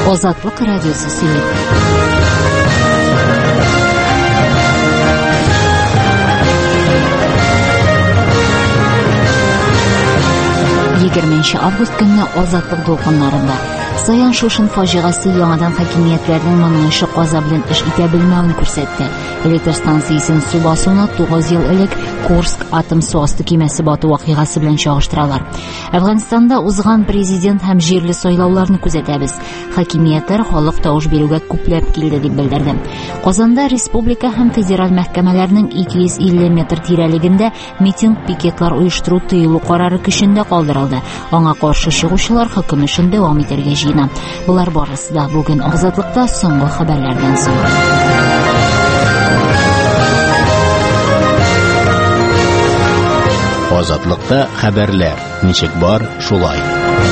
Азатлык радиосы сөйли. Август көнне Азатлык дулкыннарында Саян Шушин фаҗигасы яңадан хакимиятләрнең монышы каза белән эш итә белмәвен күрсәтте. Электр станциясен су басуына 9 ел элек Курск атом суасты кемәсе бату вакыйгасы белән чагыштыралар. Әфганстанда узган президент һәм җирле сайлауларны күзәтәбез. Хакимиятләр халык тавыш бирүгә күпләп килде дип белдерде. Казанда республика һәм федераль мәхкәмәләрнең 250 метр тирәлегендә митинг-пикетлар оештыру тыелу карары көчендә калдырылды. Аңа каршы чыгучылар хөкем эшен дәвам итәргә җыена. Булар барысы да бүген Азатлыкта соңгы хәбәрләрдән соң. Азатлыкта хәбәрләр. Ничек бар, шулай.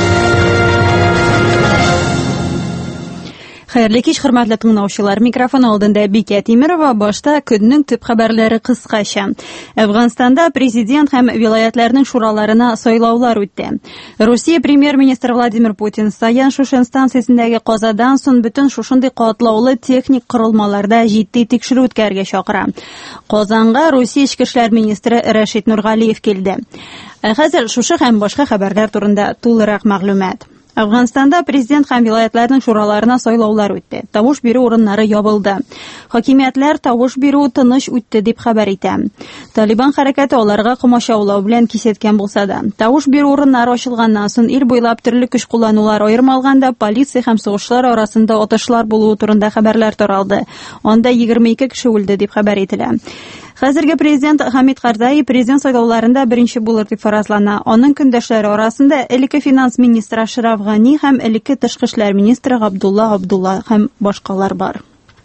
Хәерле кич, хөрмәтле тыңлаучылар. Микрофон алдында Бикә Тимерова. Башта көннең төп хәбәрләре кыскача. Әфганстанда президент һәм вилаятларның шураларына сайлаулар үтте. Русия премьер-министры Владимир Путин Саян Шушен станциясендәге казадан соң бөтен шушындый катлаулы техник корылмаларда җитди тикшерү үткәргә чакыра. Казанга Русия ички эшләр министры Рашид Нургалиев килде. Хәзер шушы һәм башка хәбәрләр турында тулырак мәгълүмат. Әфганстанда президент һәм вилаятларның шураларына сайлаулар үтте. Тавыш бирү урыннары ябылды. Хакимиятләр тавыш бирү тыныч үтте дип хәбәр итә. Талибан хәрәкәте аларга комачаулау белән кисәткән булса да, тавыш бирү урыннары ачылганнан соң ил буйлап төрле көч кулланулар аермалганда полиция һәм сугышлар арасында атышлар булуы турында хәбәрләр таралды. Анда 22 кеше үлде дип хәбәр ителә. Хәзерге президент Хамид Карзай президент сайлауларында беренче булыр дип фаразлана. Аның көндәшләре арасында элекке финанс министры Ашраф Гани һәм элекке тышкы эшләр министры Габдулла һәм башкалар бар.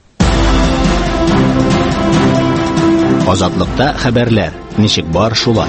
Азатлыкта хәбәрләр. Ничек бар, шулай.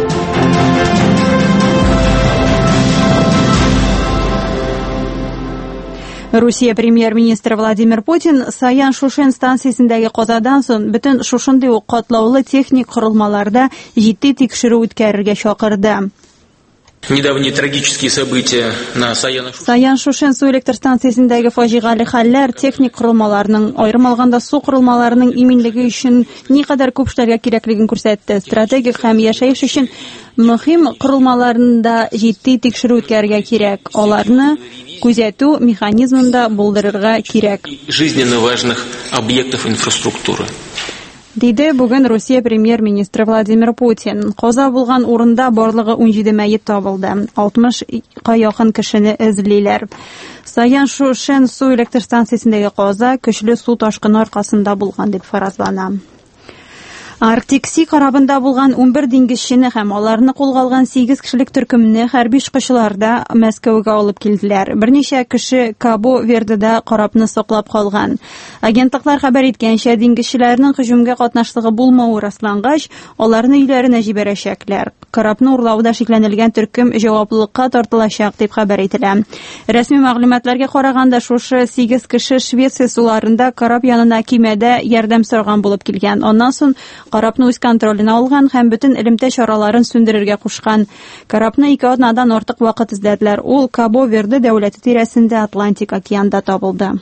Русия премьер-министры Владимир Путин Саян Шушен станциясендәге казадан соң бөтен шушындый ук катлаулы техник корылмаларда җитди тикшерү үткәрергә чакырды. Недавние трагические события на Саян Шушен су электр станциясендәге фаҗигали хәлләр техник корылмаларның, аерым алганда су корылмаларының иминлеге өчен никадәр күп эшләргә кирәклеген күрсәтте. Стратегик һәм яшәеш өчен мөһим корылмаларында җитди тикшерү үткәрергә кирәк. Аларны күзәтү механизмында булдырырга кирәк. Жизненно важных объектов инфраструктуры. Диде бүген Русия премьер-министры Владимир Путин. Каза булган урында барлыгы 17 мәйет табылды. 60-ка якын кешене эзлиләр. Саян Шушен су электр станциясендәге каза көчле су ташкыны аркасында булган дип фаразлана. Арктик Си карабында булган 11 диңгезчене һәм аларны кулга алган 8 кешелек төркемне хәрби очкычларда Мәскәүгә алып килделәр. Берничә кеше Кабо-Вердеда карапны саклап калган. Агентлыклар хәбәр иткәнчә, диңгезчеләрнең һөҗүмгә катнашлыгы булмавы раслангач, аларны өйләренә җибәрәчәкләр. Карапны урлауда шикләнелгән төркем җаваплылыкка тартылачак дип хәбәр ителә. Рәсми мәгълүматларга караганда, шушы 8 кеше Швеция суларында карап янына кимәдә ярдәм сораган булып килгән. Аннан соң карапны үз контролена алган һәм бөтен элемтә чараларын сүндерергә кушкан. Карапны 2 атнадан артык вакыт эзләделәр. Ул Кабо-Верде дәүләте тирәсендә Атлантик океанда табылды.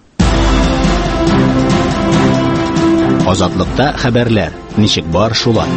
Азатлыкта хәбәрләр. Ничек бар, шулай.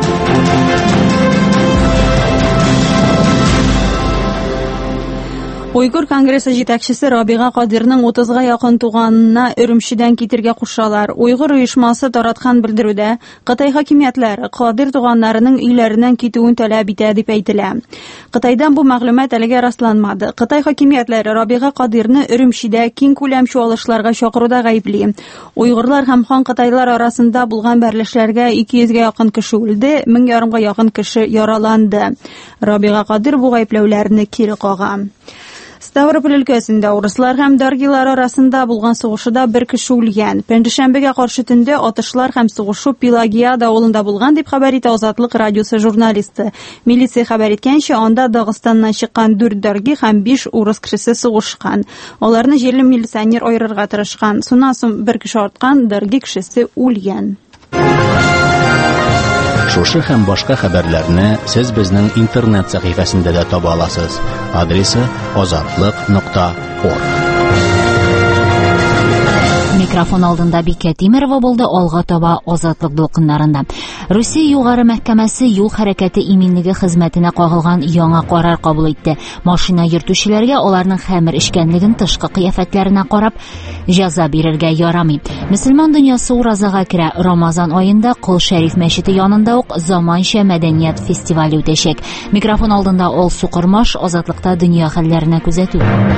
Уйгыр конгрессы җитәкчесе Рабига Кадирның 30-га якын туганына Өрүмчедән китергә кушалар. Уйгыр оешмасы тараткан белдерүдә Кытай хакимиятләре Кадир туганнарының өйләреннән китүен таләп итә дип әйтелә. Кытайдан бу мәгълүмат әлегә расланмады. Кытай хакимиятләре Рабига Кадирны Өрүмчедә киң күләм чуалышларга чакыруда гаепли. Уйгырлар һәм хан Кытайлар арасында булган берләшләргә 200-га якын кеше үлде, 1000-га якын кеше яраланды. Рабига Кадир бу гаепләүләрне кире кага. Ставрополь өлкәсендә урыслар һәм даргилар арасында булган сугышуда 1 кеше үлгән. Пәнҗешәмбегә каршы төндә атышлар һәм сугышу Пелагеяда авылында булган дип хәбәр итә Азатлык радиосы журналисты. Милиция хәбәр иткәнчә, анда Дагыстаннан чыккан 4 дарги һәм 5 урыс кешесе сугышкан. Аларны җирле милиционер аерырга тырышкан. Шуннан соң 1 кеше арткан, дарги кешесе үлгән. Шушы һәм башка хәбәрләрне сез безнең интернет сәхифәсендә дә таба аласыз. Адресы azatlyk.org. Микрофон алдында Бикә Тимерова булды, алга таба азатлык дулкыннарында. Русия югары мәхкәмәсе юл хәрәкәте иминлеге хезмәтенә кагылган яңа карар кабул итте. Машина йөртүчеләргә аларның хәмер эчкәнлеген тышкы кыяфәтләренә карап җәза бирергә ярамый. Мөселман дөньясы уразага керә. Рамазан аенда Кол Шәриф мәчете янында ук заманча мәдәният фестивале үтәчәк. Микрофон алдында Алсу Кормаш, азатлыкта дөнья хәлләренә күзәтү.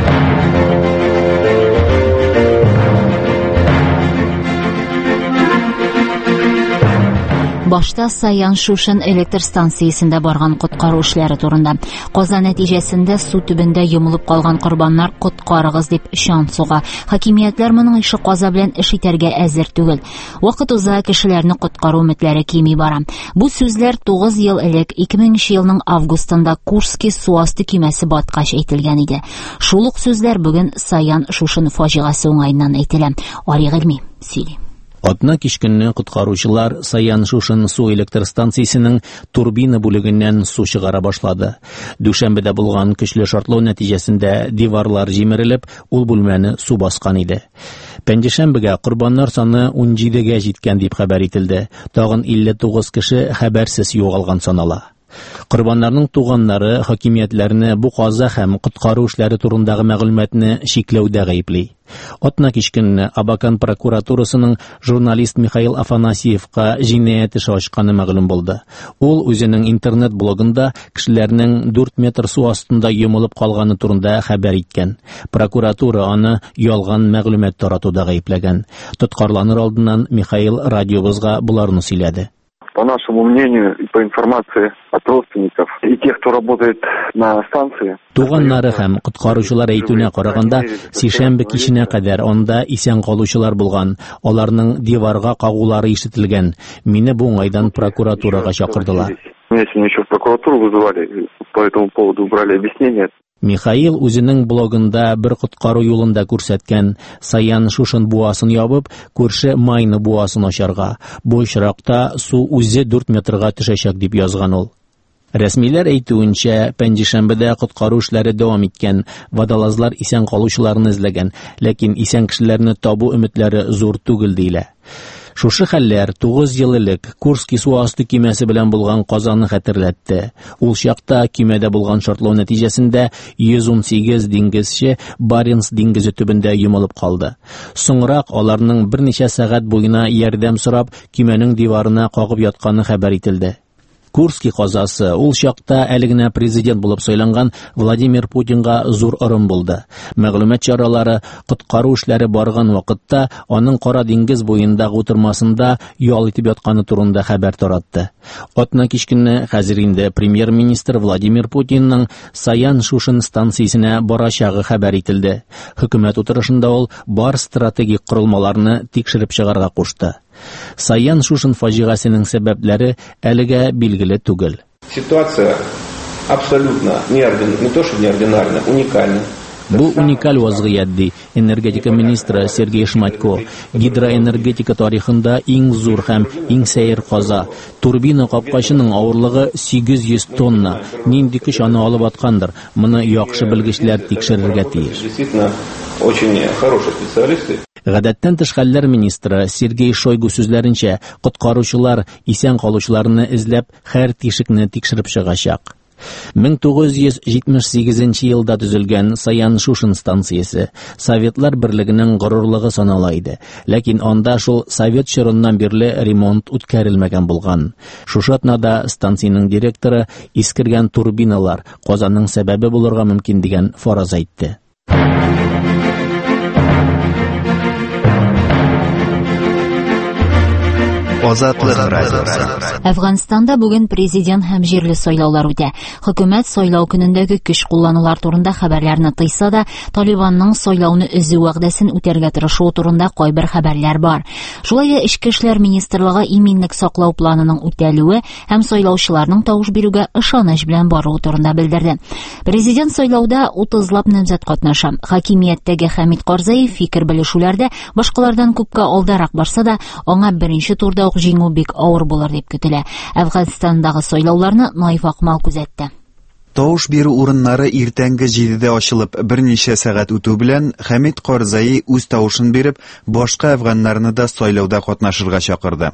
Башта Саян Шушин электр станциясендә барган коткару эшләре турында. Каза нәтиҗәсендә су төбендә йомылып калган корбаннар коткарыгыз дип шан суга. Хакимиятләр моның ише каза белән эш итәргә әзер түгел. Вакыт уза, кешеләрне коткару өметләре кими бара. Бу сүзләр 9 ел элек 2000 елның августында Курский су асты көймәсе баткач әйтелгән иде. Шул ук сүзләр бүген Саян Шушин фаҗигасы уңайыннан әйтелә. Ари Гыйльми сөйли. Атна кичкенне коткаручылар Саян Шушин су электр станциясенең турбина бүлегеннән су чыгара башлады. Дүшәмбедә булган көчле шартлау нәтиҗәсендә диварлар җимерелеп, ул бүлмәне су баскан иде. Пәнҗешәмбегә корбаннар саны 17гә җиткән дип хәбәр ителде. Тагын 59 кеше хәбәрсез югалган санала. Корбаннарның туганнары хакимиятләрне бу каза һәм коткару эшләре турындагы мәгълүматны шикләүдә гаепли. Атна кичкенне Абакан прокуратурасының журналист Михаил Афанасьевка җинаять эше ачканы мәгълүм булды. Ул үзенең интернет блогында кешеләрнең 4 метр су астында йомылып калганы турында хәбәр иткән. Прокуратура аны ялган мәгълүмат таратуда гаепләгән. Тоткарланыр алдыннан Михаил радиобызга буларны сөйләде. По нашему мнению и по информации от родственников и тех, кто работает на станции. Туганнары һәм коткаручылар әйтүенә караганда, сишәмбе киченә кадәр анда исән калучылар булган. Аларның диварга кагулары ишетелгән. Мине бу уңайдан прокуратурага чакырдылар. Меня сегодня еще в прокуратуру вызывали, по этому поводу брали объяснение. Михаил үзенең блогында бер коткару юлында күрсәткән Саян Шушин буасын ябып, күрше Майны буасын ачарга. Бу очракта су үзе 4 метрга төшәчәк дип язган ул. Рәсмиләр әйтүенчә, пәнҗешәмбедә коткару эшләре дәвам иткән, водолазлар исән калучыларны эзләгән, ләкин исән кешеләрне табу өметләре зур түгел диләр. Шушы хәлләр 9 ел элек Курский су асты көймәсе белән булган казаны хәтерләтте. Ул чакта көймәдә булган шартлау нәтиҗәсендә 118 диңгезче Баренц диңгезе төбендә йомылып калды. Соңрак аларның берничә сәгать буена ярдәм сорап көймәнең диварына кагып ятканы хәбәр ителде. Курский казасы ул чакта әлегенә президент булып сайланган Владимир Путинга зур орын булды. Мәгълүмат чаралары коткару эшләре барган вакытта аның Кара диңгез буендагы утырмасында ял итеп ятканы турында хәбәр таратты. Атна кичкенне хәзер инде премьер-министр Владимир Путинның Саян Шушин станциясенә барачагы хәбәр ителде. Хөкүмәт утырышында ул бар стратегик корылмаларны тикшереп чыгарга кушты. Саян Шушин фаҗигасының сәбәпләре әлегә билгеле түгел. Ситуация абсолютно не то что неординарна, уникальна. Бу уникаль вазгыять ди энергетика министры Сергей Шматько. Гидроэнергетика тарихында иң зур һәм иң сәер каза. Турбина капкачының авырлыгы 800 тонна. Нинди көч аны алып аткандыр? Моны яхшы белгечләр тикшерергә тиеш. Действительно, очень хорошие специалисты. Гадәттән тыш хәлләр министры Сергей Шойгу сүзләренчә, коткаручылар исән калучыларны эзләп һәр тишекне тикшереп чыгачак. 1978 елда төзелгән Саян Шушин станциясе Советлар берлегенең горурлыгы санала иде, ләкин анда шул Совет чорыннан бирле ремонт үткәрелмәгән булган. Шушы атнада станциянең директоры искергән турбиналар Казанның сәбәбе булырга мөмкин дигән фараз әйтте. Әфганстанда бүген президент һәм җирле сайлаулар үтә. Хөкүмәт сайлау көнендәге көч кулланулар турында хәбәрләрне тыйса да, Талибанның сайлауны өзү вәгъдәсен үтәргә тырышуы турында кайбер хәбәрләр бар. Шулай да Эчке эшләр министрлыгы иминлек саклау планының үтәлүе һәм сайлаучыларның тавыш бирүгә ышаныч белән баруы турында белдерде. Президент сайлауда 30лап намзәт катнаша. Хакимияттәге Хәмид Карзаев фикер белешүләрдә башкалардан күпкә алдарак барса да, аңа беренче турда җиңү бик авыр булыр дип көтелә. Әфганстандагы сайлауларны Наиф Акмал күзәтте. Тавыш бирү урыннары иртәнге 7-дә ачылып, берничә сәгать үтү белән Хәмид Карзаи үз тавышын биреп, башка афганнарны да сайлауда катнашырга чакырды.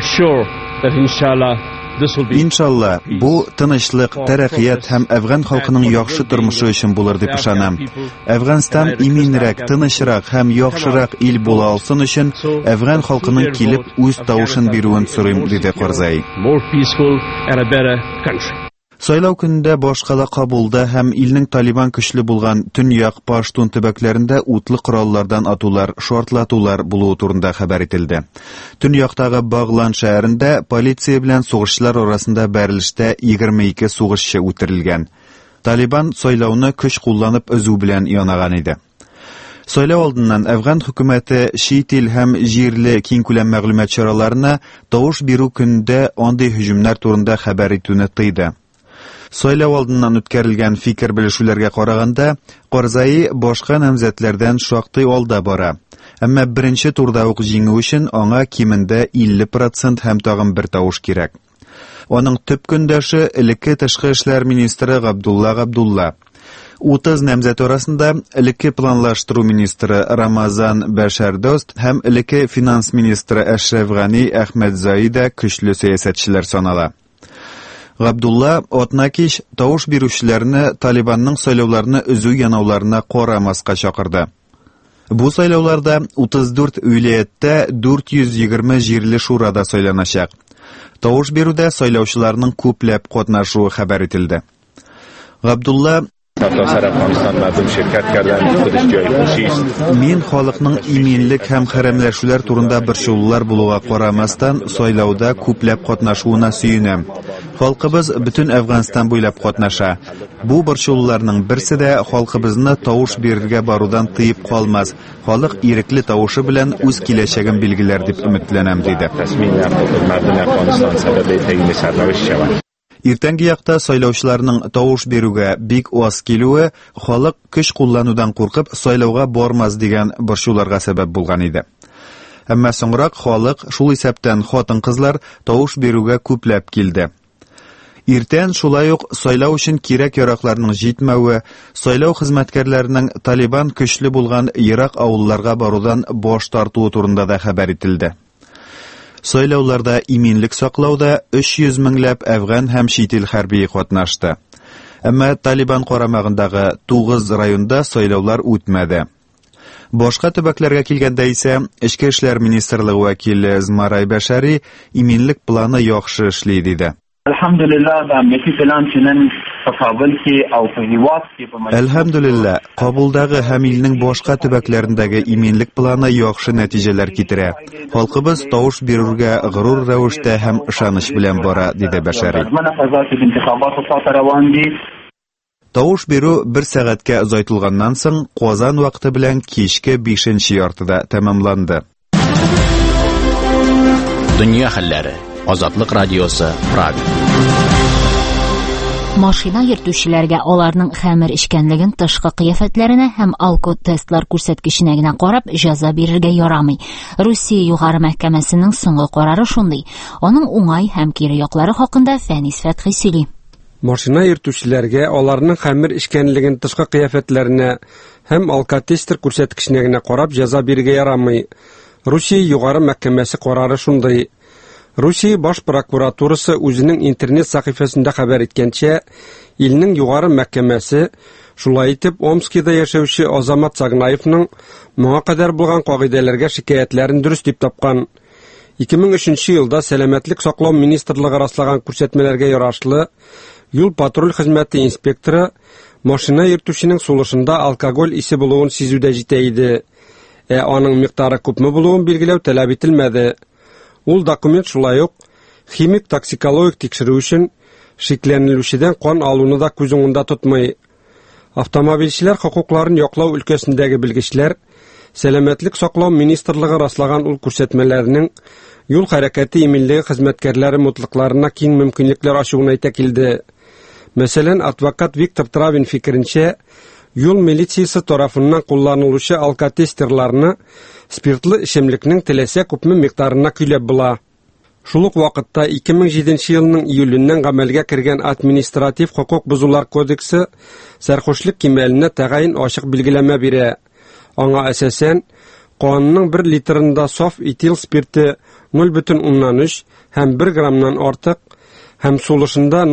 Иншалла, бу тынычлык, тәрәккыят һәм афган халкының яхшы тормышы өчен булыр дип ышанам. Афганстан иминрәк, тынычрак һәм яхшырак ил була алсын өчен афган халкының килеп үз тавышын бирүен сорыйм, диде Карзаи. Сайлау көндә башкала кабулда һәм илнең Талибан көчле булган Төньяк Паштун төбәкләрендә утлы кораллардан атулар, шартлатулар булуы турында хәбәр ителде. Төньяктагы Баглан шәһәрендә полиция белән сугышчылар арасында бәрелештә 22 сугышчы үтерелгән. Талибан сайлауны көч кулланып өзү белән янаган иде. Сайлау алдыннан Афган хөкүмәте чит ил һәм җирле киң күләм мәгълүмат чараларына тавыш бирү көндә андый һөҗүмнәр турында хәбәр итүне тыйды. Сайлау алдыннан үткәрелгән фикер белешүләргә караганда, Карзаи башка намзәтләрдән шактый алда бара. Әмма беренче турда ук җиңү өчен аңа кимендә 50% һәм тагын бер тавыш кирәк. Аның төп көндәше элекке тышкы эшләр министры Габдулла. 30 намзәт арасында элекке планлаштыру министры Рамазан Бәшәрдост һәм элекке финанс министры Әшрәф Гани Әхмәдзаи да көчле сәясәтчеләр санала. Габдулла Отнакиш тавыш бирүчеләрне Талибанның сайлауларны өзү янауларына карамаска чакырды. Бу сайлауларда 34 уилаяттә 420 җирле шурада сайланачак. Тавыш бирүдә сайлаучыларның күпләп катнашуы хәбәр ителде. Габдулла Мин халыкның иминлек һәм хәрәмләшүләр турында борчулулар булуга карамастан сайлауда күпләп катнашуына сөенәм. Халкыбыз бөтен Афганстан буйлап катнаша. Бу борчулуларның берсе дә халкыбызны тавыш бирергә барудан тыеп калмас. Халык ирекле тавышы белән үз киләчәген билгеләр дип өметләнәм, диде. Иртәнге якта сайлаучыларның тавыш бирүгә бик аз килүе халык көч кулланудан куркып сайлауга бармас дигән борчуларга сәбәп булган иде. Әмма соңрак халык шул исәптән хатын-кызлар тавыш бирүгә күпләп килде. Иртән шулай ук сайлау өчен кирәк-яракларның җитмәве, сайлау хезмәткәрләренең Талибан көчле булган ерак авылларга барудан баш тартуы турында да хәбәр ителде. Сайлауларда иминлек саклауда 300 меңләп афган һәм чит ил хәрби катнашты. Әмма Талибан карамагындагы 9 районда сайлаулар үтмәде. Башка төбәкләргә килгәндә исә Эчке эшләр министрлыгы вәкиле Змарай Бәшәри иминлек планы яхшы эшли диде. Әлхәмдүлиллә, Кабулдагы һәм илнең башка төбәкләрендәге иминлек планы яхшы нәтиҗәләр китерә. Халкыбыз тавыш бирүгә горур рәвештә һәм ышаныч белән бара, диде Бәшәри. Тавыш бирү 1 сәгатькә озайтылганнан соң Казан вакыты белән кичке 5нче яртыда тәмамланды. Дөнья хәлләре. Азатлык радиосы, Прага. Машина йөртүчеләргә аларның хәмер эчкәнлеген тышкы кыяфәтләренә һәм алкотестлар күрсәткеченә генә карап җәза бирергә ярамый. Русия югары мәхкәмәсенең соңгы карары шундый. Аның уңай һәм кире яклары хакында Фәнис Фәтхи сөйли. Машина йөртүчеләргә аларның хәмер эчкәнлеген тышкы кыяфәтләренә һәм алкотестер күрсәткеченә генә карап җәза бирергә ярамый. Русия югары мәхкәмәсе карары шундый. Русия баш прокуратурасы үзенең интернет сәхифәсендә хәбәр иткәнчә, илнең югары мәхкәмәсе шулай итеп Омскида яшәүче Азамат Сагнаевның моңа кадәр булган кагыйдәләргә шикаятьләрен дөрес дип тапкан. 2003 елда Сәламәтлек саклау министрлыгы раслаган күрсәтмәләргә ярашлы юл патруль хезмәте инспекторы машина йөртүченең сулышында алкоголь исе булуын сизүдә җитә иде. Аның микъдары күпме булуын билгеләү таләп ителмәде. Ул документ шулай ук химик токсикологик тикшерү өчен шикләнелүчедән кан алуны да күз уңында тотмый. Автомобильчеләр хокукларын яклау өлкәсендәге белгечләр Сәламәтлек саклау министрлыгы раслаган ул күрсәтмәләрнең юл хәрәкәте иминлеге хезмәткәрләре мутлыкларына киң мөмкинлекләр ачуына әйтә килде. Мәсәлән, адвокат Виктор Травин фикеренчә, юл милициясе тарафыннан кулланылучы алкотестерларны спиртлы эчемлекнең теләсә күпме микъдарына көйләп була. Шул ук вакытта 2007 елның июленнән гамәлгә кергән административ хукук бузулар кодексы сәрхүшлек кимәленә тәгаен ачык билгеләмә бирә. Аңа әсәсән, канунның 1 литрында саф этил спирты 0,3 һәм 1 граммнан артык, һәм сулышында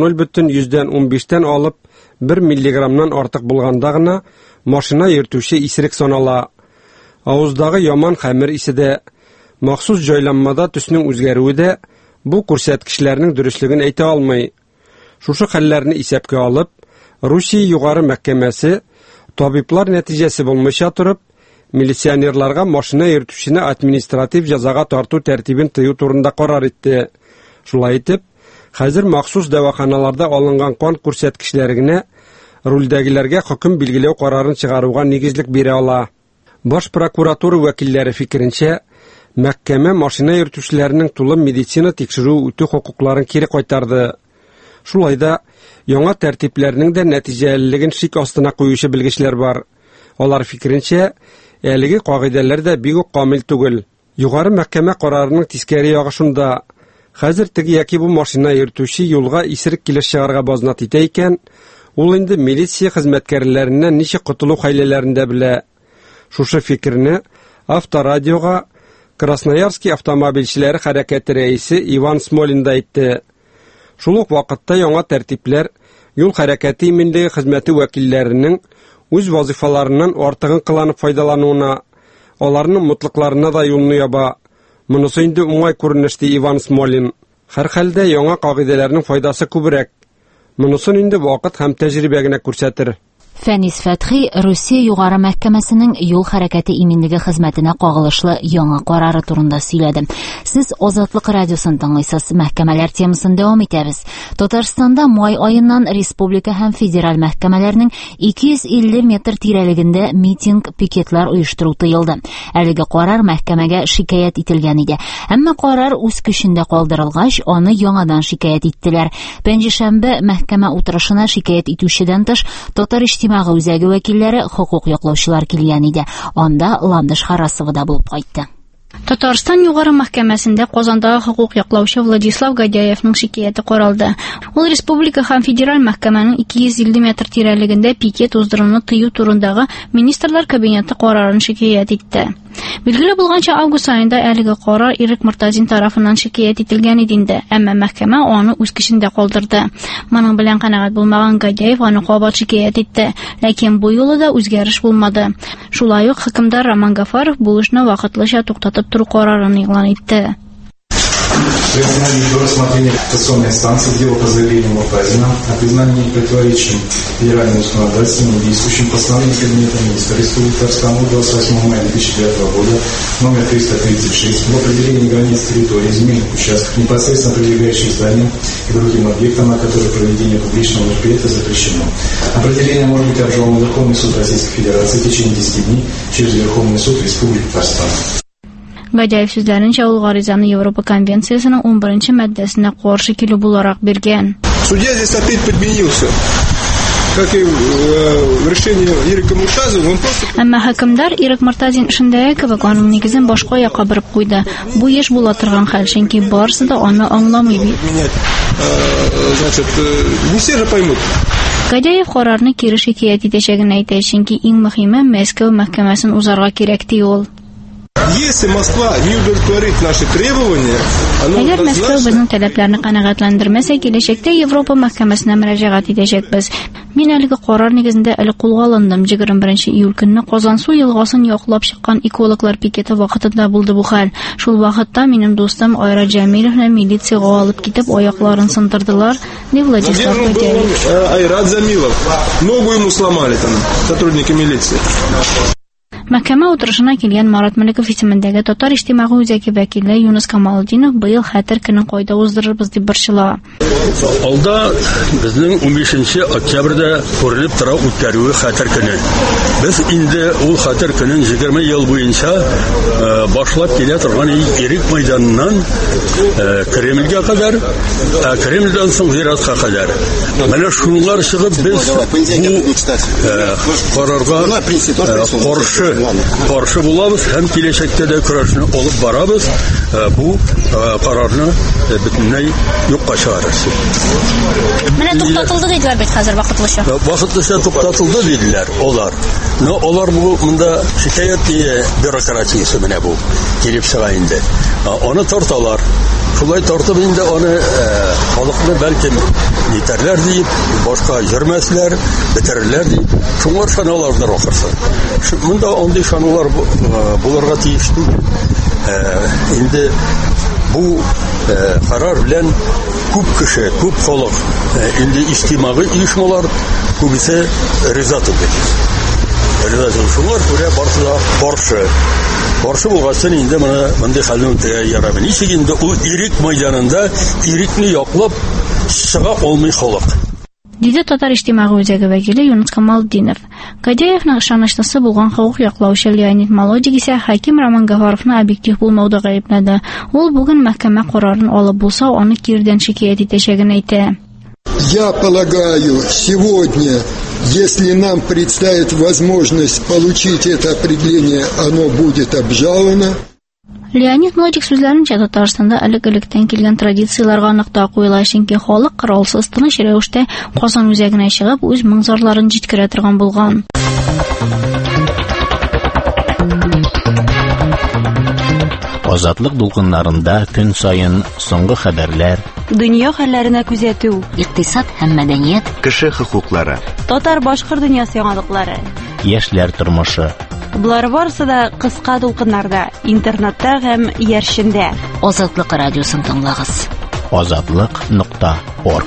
0,15-тән алып 1 миллиграммнан артык булганда гына машина йөртүче исерек санала. Авыздагы яман хәмер исе дә, махсус җайланмада төснең үзгәрүе дә бу күрсәткечләрнең дөрестлеген әйтә алмый. Шушы хәлләрне исәпкә алып, Русия югары мәхкәмәсе табиблар нәтиҗәсе булмыйча торып, милиционерларга машина йөртүчене административ җәзага тарту тәртибен тыю турында карар итте. Шулай итеп, хәзер махсус дәваханаларда алынган кан күрсәткечләре генә рульдәгеләргә хөкем билгеләү карарын чыгаруга нигезлек бирә ала. Баш прокуратура вәкилләре фикеренчә, мәхкәмә машина йөртүчеләренең тулы медицина тикшерү үтү хокукларын кире кайтарды. Шулай да яңа тәртипләрнең дә нәтиҗәлелеген шик астына куючы белгечләр бар. Алар фикеренчә, әлеге кагыйдәләр дә бик үк камил түгел. Югары мәхкәмә карарының тискәре ягы шунда: хәзер теге яки бу машина йөртүче юлга исерек килеш чыгарга базнат итә икән, ул инде милиция хезмәткәрләреннән ничек котылу хәйләләрендә белә. Шушы фикерне Авторадиога Красноярский автомобильчеләре хәрәкәте рәисе Иван Смолин да әйтте. Шул ук вакытта яңа тәртипләр юл хәрәкәте иминлеге хезмәте вәкилләренең үз вазифаларыннан артыгын кыланып файдалануына, аларның мутлыкларына да юлны яба. Монысы инде уңай күренеште Иван Смолин. Һәр хәлдә яңа кагыйдәләрнең файдасы күбрәк. Монысын инде вакыт һәм тәҗрибә генә күрсәтер. Фәнис Фәтхи Русия югары мәхкәмәсенең юл хәрәкәте иминлеге хезмәтенә кагылышлы яңа карары турында сөйләде. Сез Азатлык радиосын тыңлыйсыз, мәхкәмәләр темасын дәвам итәбез. Татарстанда май аеннан республика һәм федераль мәхкәмәләрнең 250 метр тирәлегендә митинг, пикетлар оештыру тыелды. Әлеге карар мәхкәмәгә шикаят ителгән иде. Әмма карар үз көчендә калдырылгач, аны яңадан шикаят иттеләр. Пәнҗешәмбе мәхкәмә утырышына шикаят итүчедән тыш Татар иҗтимагый үзәге вәкилләре, хокук яклаучылар килгән иде. Анда Ландыш Харасова да булып кайтты. Татарстан югары мәхкәмәсендә Казандагы хокук яклаучы Владислав Гадяевның шикаяты каралды. Ул республика һәм федераль мәхкәмәнең 250 метр тирәлегендә пикет уздыруны тыю турындагы министрлар кабинеты карарын шикаят итте. Билгеле булганча, август айында әлеге карар Ирек Мортазин тарафыннан шикаят ителгән иде инде, әмма мәхкәмә аны үз көчендә калдырды. Моның белән канәгать булмаган Гадяев аны кабат шикаят итте, ләкин бу юлы да үзгәреш булмады. Шулай ук хөкемдар Роман Гафаров бу эшне вакытлыча туктатып туру карарын игълан итте. При остановлении до рассмотрения кассационной инстанции дела по заявлению Муртазина о признании непротиворечащим федеральному законодательству действующим постановлением Кабинета министров Республики Татарстан 28 мая 2009 года номер 336 об определении границ территории земельных участков, непосредственно прилегающих зданиям и другим объектам, на которые проведение публичного мероприятия запрещено. Определение может быть обжаловано в Верховный суд Российской Федерации в течение 10 дней через Верховный суд Республики Татарстан. Гадяев сүзләренчә, ул гаризаны Европа конвенциясының 11-нче маддәсенә каршы килү буларак биргән. Судья здесь опять подменился. Как и в решении Ирека Муртазина, он просто... Әмма хөкемдар Ирек Муртазин эшендәге кебек аның нигезен башка якка борып куйды. Бу еш була торган хәл, чөнки барысы да аны аңламый бит. Значит, не все же поймут. Гадяев карарны кире шикаят итәчәген әйтә, чөнки иң мөһиме Мәскәү мәхкәмәсен узарга кирәк ди ул. Если Москва не удовлетворит наши требования, Әгәр Мәскәү безнең таләпләрне канәгатьләндермәсә, киләчәктә Европа мәхкәмәсенә мөрәҗәгать итәчәкбез. Мин әлеге карар нигезендә әле кулга алындым. 21 июль көнне Казансу елгасын яклап чыккан экологлар пикеты вакытында булды бу хәл. Шул вакытта минем дустым Айра Җәмиловны милициягә алып китеп аякларын сындырдылар, ди Владислав Гадяев. Айрат Замилов. Ногу ему сломали там сотрудники милиции. Мәхкәмә утырышына килгән Марат Мәликов исемендәге Татар иҗтимагый үзәге вәкиле Юнус Камалетдинов быел хәтер көнен кайда уздырырбыз дип борчыла. Алда безнең 15 октябрьдә күрелеп тора үткәрүе хәтер көне. Без инде ул хәтер көнен 20 ел буенча башлап килә торган Ирек мәйданыннан Кремльгә кадәр, Кремльдән соң Зиратка кадәр. Менә шулар чыгып без карарга каршы каршы булабыз һәм киләчәктә дә көрәшне алып барабыз. Бу карарны бөтенләй юкка чыгарырыз. Менә туктатылды диделәр бит хәзер вакытлыча. Вакытлыча туктатылды диделәр алар. Но алар бу монда шикаят бюрократиясе менә бу килеп чыга инде. Аны тарталар. Шулай тартып инде аны халыкны бәлки нитәрләр дип, башка йөрмәсләр, бетерерләр дип, шуңар шаналардыр ахырсы. Монда андый шаналар булырга тиеш түгел. Инде бу карар белән күп кеше, күп халык, инде иҗтимагый оешмалар күбесе риза түгел. Шуңар күрә барысы да каршы. Каршы булгасын инде монда хәлне үтәргә ярамый. Ничек инде ул ирек мәйданында ирекне яклап чыга алмый халык. Диде Татар иҗтимагый үзәге вәкиле Юнус Камалдинов. Гадяевның ышанычлысы булган хокук яклаучы Леонид Молодик исә хаким Роман Гафаровны объектив булмауда гаепләде. Ул бүген мәхкәмә карарын алып булса, аны кирдән шикаят итәчәген әйтә. Я полагаю, сегодня, если нам предстоит возможность получить это определение, оно будет обжаловано. Леонид Молодик сүзләренчә, Татарстанда элек-электән килгән традицияләргә нык куела, чөнки халык коралсыз тыныч рәвештә Казан үзәгенә чыгып, үз моңзарларын җиткерә торган булган. Азатлык дулкыннарында көн сайын соңгы хәбәрләр, дөнья хәлләренә күзәтү, икътисад һәм мәдәният, кеше хокуклары, татар-башкорт дөньясы яңалыклары, яшьләр тормышы. Булар барысы да кыска дулкыннарда, интернетта һәм яршендә. Азатлык радиосын тыңлагыз. Azatlyk.org.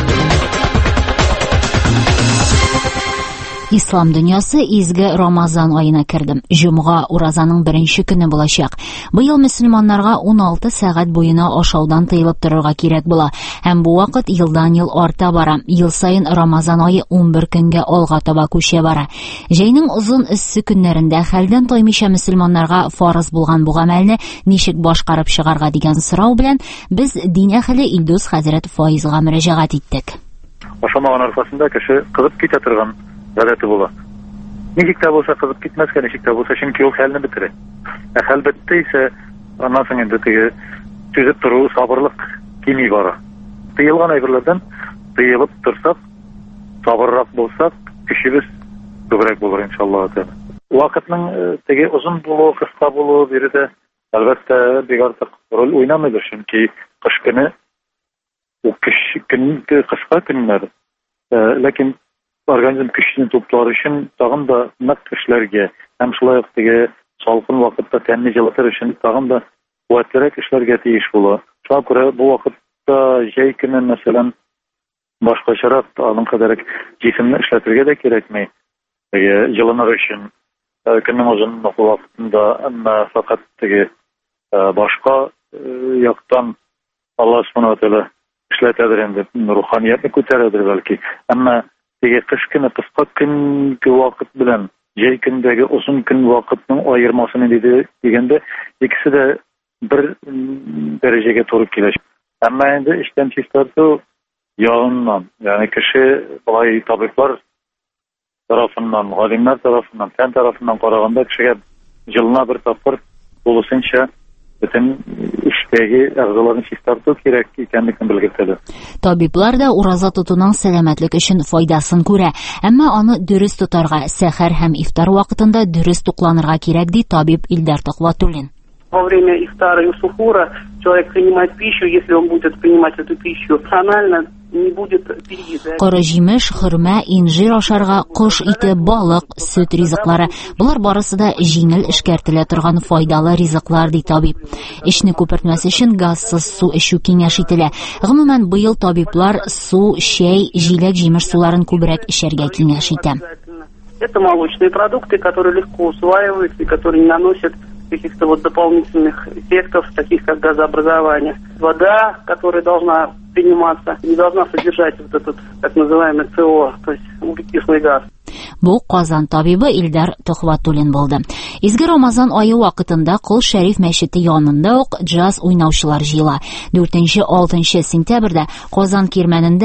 Ислам дөньясы изге Рамазан аена кердем. Җомга уразаның беренче көне булачак. Быел мөселманнарга 16 сәгать буена ашаудан тыелып торырга кирәк була. Һәм бу вакыт елдан-ел арта бара. Ел сайын Рамазан ае 11 көнгә алга таба күчә бара. Җәйнең озын эссе көннәрендә хәлдән таймыйча мөселманнарга фарыз булган бу гамәлне ничек башкарып чыгарга дигән сорау белән без дин әһле Илдус хәзрәт Файзга мөрәҗәгать иттек. Ашамаган аркасында кеше кызып китә торган гадәте була. Ничек тә булса кызып китмәскә, ничек тә булса, чөнки ул хәлне бетерә. Хәл бетте исә, аннан соң инде теге түзеп тору, сабырлык кими бара. Тыелган әйберләрдән тыелып торсак, сабыррак булсак, көчебез күбрәк булыр иншаллаһ. Вакытның теге узын булуы, кыска булуы биредә әлбәттә бик артык роль уйнамыйдыр, чөнки кыш көне ул кыска көннәр. Ләкин организм көчен туплар өчен тагын да нык эшләргә, һәм шулай ук теге салкын вакытта тәнне җылытыр өчен тагын да куәтлерәк эшләргә тиеш була. Шуңа күрә бу вакытта җәй көне мәсәлән башкачарак аның кадәр җисемне эшләтергә дә кирәкми. Теге җылыныр өчен көннең озын вакытында, әмма фақат теге башка яктан Аллаһ Субханаһу ва Тәгалә эшләтәдер инде, руханиятны күтәрәдер бәлки. Әмма теге кыш көне кыска көнге вакыт белән җәй көндәге озын көн вакытның аермасын дигәндә икесе дә бер дәрәҗәгә туры килә. Әмма инде эштән чистарту ягыннан, ягъни кеше булай табиблар тарафыннан, галимнәр тарафыннан, фән тарафыннан караганда кешегә җылына бер тапкыр булысынча бөтен эштәге әгъзаларны чистарту кирәк икәнлеген белгертәләр. Табиблар да ураза тотуның сәламәтлек өчен файдасын күрә, әмма аны дөрес тотарга, сәхәр һәм ифтар вакытында дөрес тукланырга кирәк, ди табиб Илдар Тохватуллин. Во время ифтара и сухура человек принимает пищу, если он будет принимать эту пищу рационально, не будет переедать. Кара җимеш, хөрмә, инҗир ашарга, кош ите, балык, сөт ризыклары. Булар барысы да җиңел эшкәртелә торган файдалы ризыклар, ди табиб. Эшне күпертмәс өчен газсыз су эчү киңәш ителә. Гомумән быел табиблар су, чәй, җиләк җимеш суларын күбрәк эчәргә киңәш итә. Это молочные продукты, которые легко усваиваются и которые не наносят каких-то вот дополнительных эффектов, таких как газообразование. Вода, которая должна приниматься, не должна содержать вот этот так называемый СО, то есть углекислый газ. Бу Казан табибы Илдар Тохватуллин булды. Изге Рамазан айы вакытында Кол Шәриф мәчете янында ук джаз уйнаучылар җыела. 4-6 сентябрьдә Казан кирмәнендә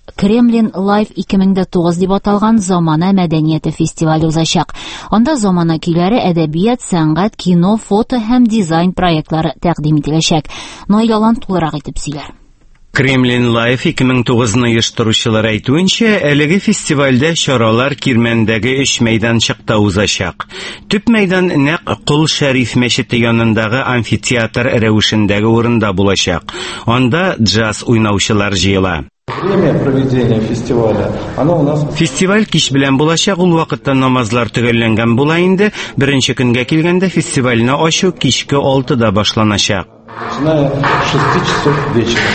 Кремлин Live 2009 дип аталган замана мәдәнияте фестивале узачак. Анда замана көйләре, әдәбият, сәнгать, кино, фото һәм дизайн проектлары тәкъдим ителәчәк. Наилалан тулырак итеп сөйләр. Кремлин Live 2009-ны оештыручылар әйтүенчә, әлеге фестивальдә чаралар Кирмәндәге 3 мәйданчыкта узачак. Төп мәйдан нәкъ Кул Шәриф мәчете янындагы амфитеатр рәвешендәге урында булачак. Анда джаз уйнаучылар җыела. Время проведения фестиваля, оно у нас... Фестиваль кич белән булачак, ул вакытта намазлар төгәлләнгән була инде. Беренче көнгә килгәндә фестивальне ачу кичке 6-да башланачак. Начиная с 6 часов вечера.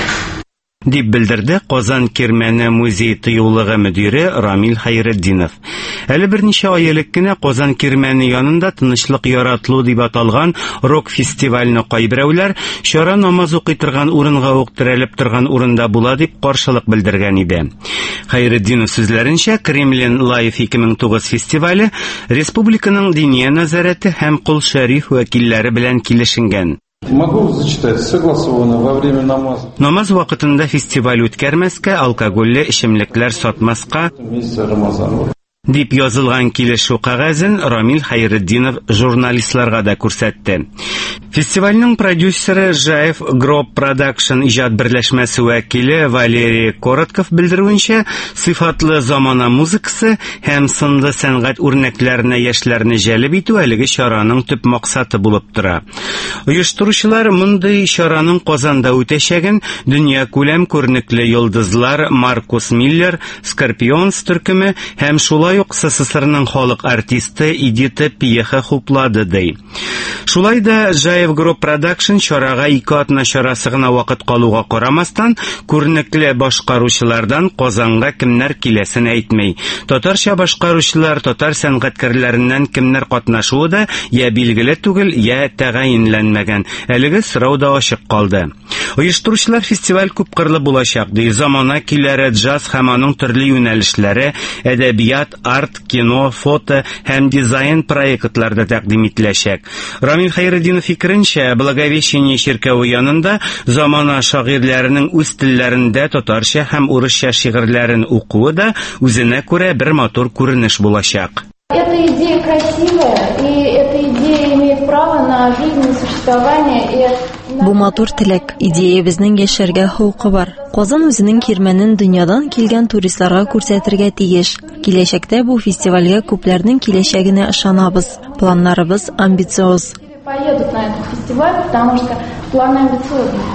Дип белдерде Казан Кирмәне музей тыюлыгы мөдире Рамил Хайретдинов. Әле берничә ай элек кенә Казан Кирмәне янында тынычлык яратлу дип аталган рок фестивальне кайберәүләр чара намаз укый торган урынга ук терәлеп торган урында була дип каршылык белдергән иде. Хайретдинов сүзләренчә, Кремлин Live 2009 фестивале республиканың диния назарәте һәм Кул Шәриф вәкилләре белән килешенгән. Могу зачитать. Согласовано во время намаза. Намаз вакытында фестиваль үткәрмәскә, алкоголле эчемлекләр сатмаска Месяца Рамазана. дип язылган килешү кагазын Рамил Хайретдинов журналистларга да күрсәтте. Фестивальнең продюсеры Жаев Group Production иҗат берләшмәсе вәкиле Валерий Коротков белдерүенчә, сыйфатлы замана музыкасы һәм сынлы сәнгать үрнәкләренә яшьләрне җәлеп итү әлеге чараның төп максаты булып тора. Оештыручылар мондый чараның Казанда үтәчәген дөнья күләм күренекле йолдызлар Маркус Миллер, Скорпионс төркеме һәм шулай ук СССРның халык артисты Эдита Пьеха хуплады ди. Шулай да Жаев Group Production чарага 2 атна чарасы гына вакыт калуга карамастан, күренекле башкаручылардан Казанга кемнәр киләсен әйтмәй. Татарча башкаручылар, татар сәнгатькәрләреннән кемнәр катнашуы да я билгеле түгел, я тәгаенләнмәгән. Әлеге сорау да ачык калды. Оештыручылар фестиваль күпкырлы булачак ди. Замана көйләре, джаз һәм аның төрле юнәлешләре, әдәбият, арт, кино, фото һәм дизайн проектларда тәкъдим ителәчәк. Рамил Хайретдинов фикеренчә, Благовещение чиркәве янында замана шагыйрьләренең үз телләрендә татарча һәм урысча шигырьләрен укуы да үзенә күрә бер матур күренеш булачак. Эта идея красивая, и эта идея имеет право на жизнь и существование. Бу матур теләк, идея безнең яшәргә хукукы бар. Казан үзенең Кирмәнен дөньядан килгән туристларга күрсәтергә тиеш. Киләчәктә бу фестивальгә күпләрнең киләчәгенә ышанабыз. Планнарыбыз амбициоз. Поедут на этот фестиваль, потому что планы амбициозные.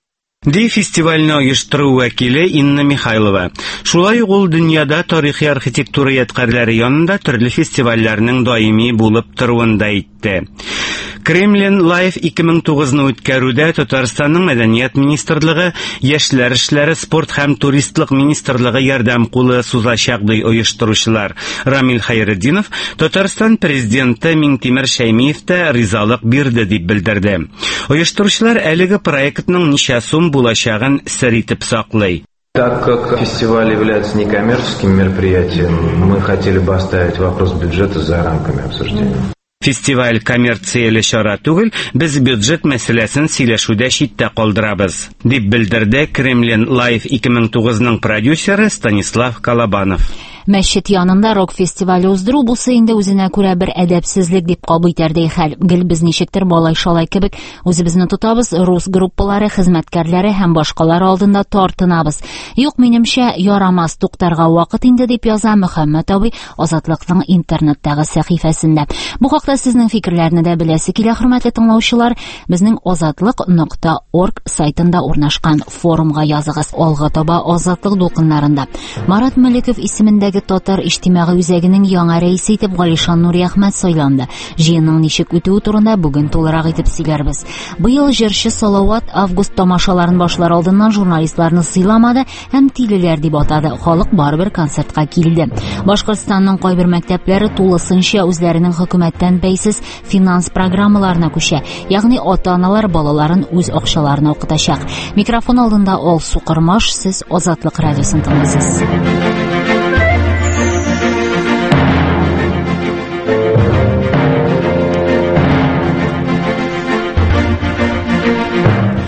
Ди фестивальне оештыру вәкиле Инна Михайлова. Шулай ук ул дөньяда тарихи архитектура ядкарлары янында төрле фестивальләрнең даими булып торуын да әйтте. Кремлин Live 2009-ны үткәрүдә Татарстанның Мәдәният министрлыгы, Яшьләр эшләре, спорт һәм туристлык министрлыгы ярдәм кулы сузачак ди оештыручылар. Рамил Хайретдинов Татарстан президенты Минтимер Шәймиев тә ризалык бирде дип белдерде. Оештыручылар әлеге проектның ничә сум булачагын сер итеп саклый. Так как фестиваль является некоммерческим мероприятием, мы хотели бы оставить вопрос бюджета за рамками обсуждения. Фестиваль коммерцияле чара түгел, без бюджет мәсьәләсен сөйләшүдә читтә калдырабыз, дип белдерде Кремлин Live 2009-ның продюсеры Станислав Колобанов. Мәчет янында рок-фестивале уздыру булса инде үзенә күрә бер әдәпсезлек дип кабул итәрдәй хәл. Гел без ничектер балай-шалай кебек үзебезне тотабыз, рус группалары, хезмәткәрләре һәм башкалар алдында тартынабыз. Юк, минемчә, ярамас, туктарга вакыт инде, дип яза Мөхәммәт абый Азатлыкның интернеттагы сәхифәсендә. Бу хакта сезнең фикерләрне дә беләсе килә, хөрмәтле тыңлаучылар. Безнең azatlык.org сайтында урнашкан форумга языгыз. Алга таба Азатлык дулкыннарында Марат Мәлеков исемендәге татар иҗтимагый үзәгенең яңа рәисе итеп Галишан Нури Әхмәт сайланды. Җыенның ничек үтүе турында бүген тулырак итеп сөйләрбез. Быел җырчы Салават август тамашаларын башлар алдыннан журналистларны сыйламады һәм тилеләр дип атады. Халык барбер концертка килде. Башкортстанның кайбер мәктәпләре тулысынча үзләренең хөкүмәттән бәйсез финанс программаларына күчә. Ягъни ата-аналар балаларын үз акчаларына укытачак. Микрофон алдында Алсу Кырмаш, сез Азатлык радиосын тыңлыйсыз. Инде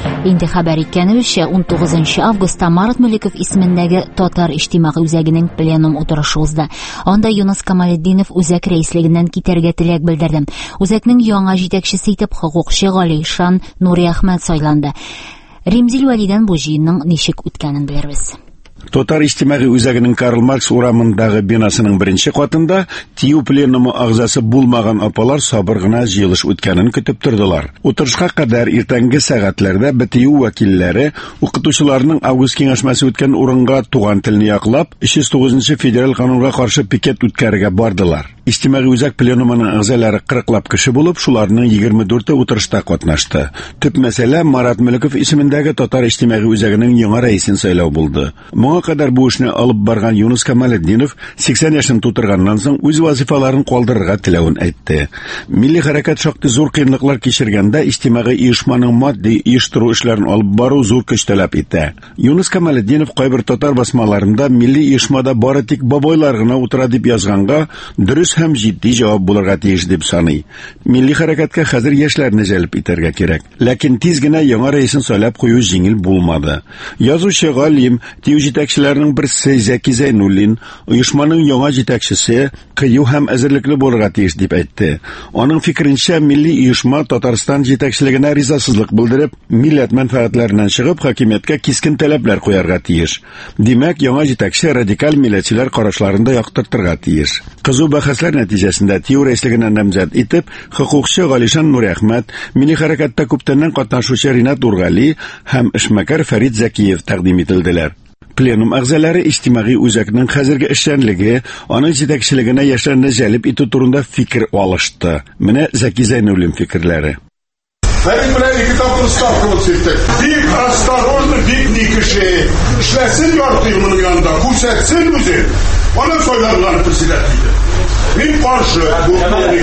хәбәр иткәнебезчә, 19 августта Марат Мөлеков исемендәге Татар иҗтимагый үзәгенең пленум утырышы узды. Анда Юнус Камалетдинов үзәк рәислегеннән китәргә теләк белдерде. Үзәкнең яңа җитәкчесе итеп хокукчы Галишан Нуриәхмәт сайланды. Римзил Вәлидән бу җыенның ничек үткәнен белербез. Татар иҗтимагый үзәгенең Карл Маркс урамындагы бинасының беренче катында ТИУ пленумы агзасы булмаган апалар сабыр гына җыелыш үткәнен көтеп тордылар. Утырышка кадәр иртәнге сәгатьләрдә БТИУ вәкилләре укытучыларның август киңәшмәсе үткән урынга туган телне яклап, 309 федераль канунга каршы пикет үткәрергә бардылар. Иҗтимагый үзәк пленумының әгъзалары 40 кеше булып, шуларның 24-е утырышта катнашты. Төп мәсьәлә Марат Мөлеков исемендәге Татар иҗтимагый үзәгенең яңа рәисен сайлау булды. Моңа кадәр бу эшне алып барган Юнус Камалетдинов 80 яшын тутырганнан соң үз вазифаларын калдырырга теләвен әйтте. Милли хәрәкәт шактый зур кыенлыклар кичергәндә иҗтимагый оешманың матди оештыру эшләрен алып бару зур көч таләп итә. Юнус Камалетдинов кайбер татар басмаларында милли оешмада бары тик бабайлар гына утыра дип язганга, дөрес һәм җитди җавап булырга тиеш дип саный. Милли хәрәкәткә хәзер яшьләрне җәлеп итәргә кирәк. Ләкин тиз генә яңа рәисен сайлап кую җиңел булмады. Язучы галим ТИУ җитәкчеләренең берсе Зәки Зәйнуллин, оешманың яңа җитәкчесе кыю һәм әзерлекле булырга тиеш дип әйтте. Аның фикеренчә, милли оешма Татарстан җитәкчелегенә ризасызлык белдереп, милләт мәнфәгатьләреннән чыгып, хакимияткә кискен таләпләр куярга тиеш. Димәк, яңа җитәкче радикаль милләтчеләр карашларын да яктыртырга тиеш. Кызу бәхәсләр нәтиҗәсендә ТИУ рәислегенә намзәт итеп, хокукчы Галишан Нуриәхмәт, милли хәрәкәттә күптәннән катнашучы Ринат Нургали һәм эшмәкәр Фәрит Зәкиев тәкъдим ителделәр. Пленум әгъзалары иҗтимагый үзәкнең хәзерге эшчәнлеге, аның җитәкчелегенә яшьләрне җәлеп итү турында фикер алышты. Менә Зәки Зәйнуллин фикерләре. Фәрит белән ике тапкыр ставка үткәрдек. Бик осторожно, бик никеше. Эшләсен ярты елның янында, күрсәтсен үзе. Аны сойларлар председатель иде. Мин каршы бу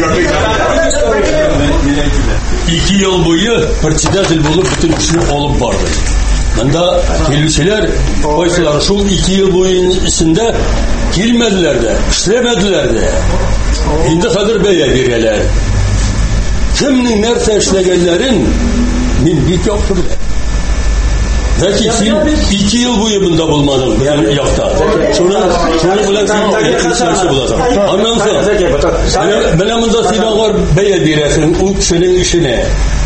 программага. 2 ел буе председатель булып бөтен эшне алып барды. Монда килүчеләр, кайсылары шул 2 ел буенча килмәделәр дә, эшләмәделәр дә. Инде хәзер бәя бирәләр. Кемнең нәрсә эшләгәннәрен мин бик яхшы беләм. Зәки, син 2 ел буе монда булмадың, безнең якта. Шуның белән син эшләүче буласың. Аннан соң менә монда син аңар бәя бирәсең, ул кешенең эшенә.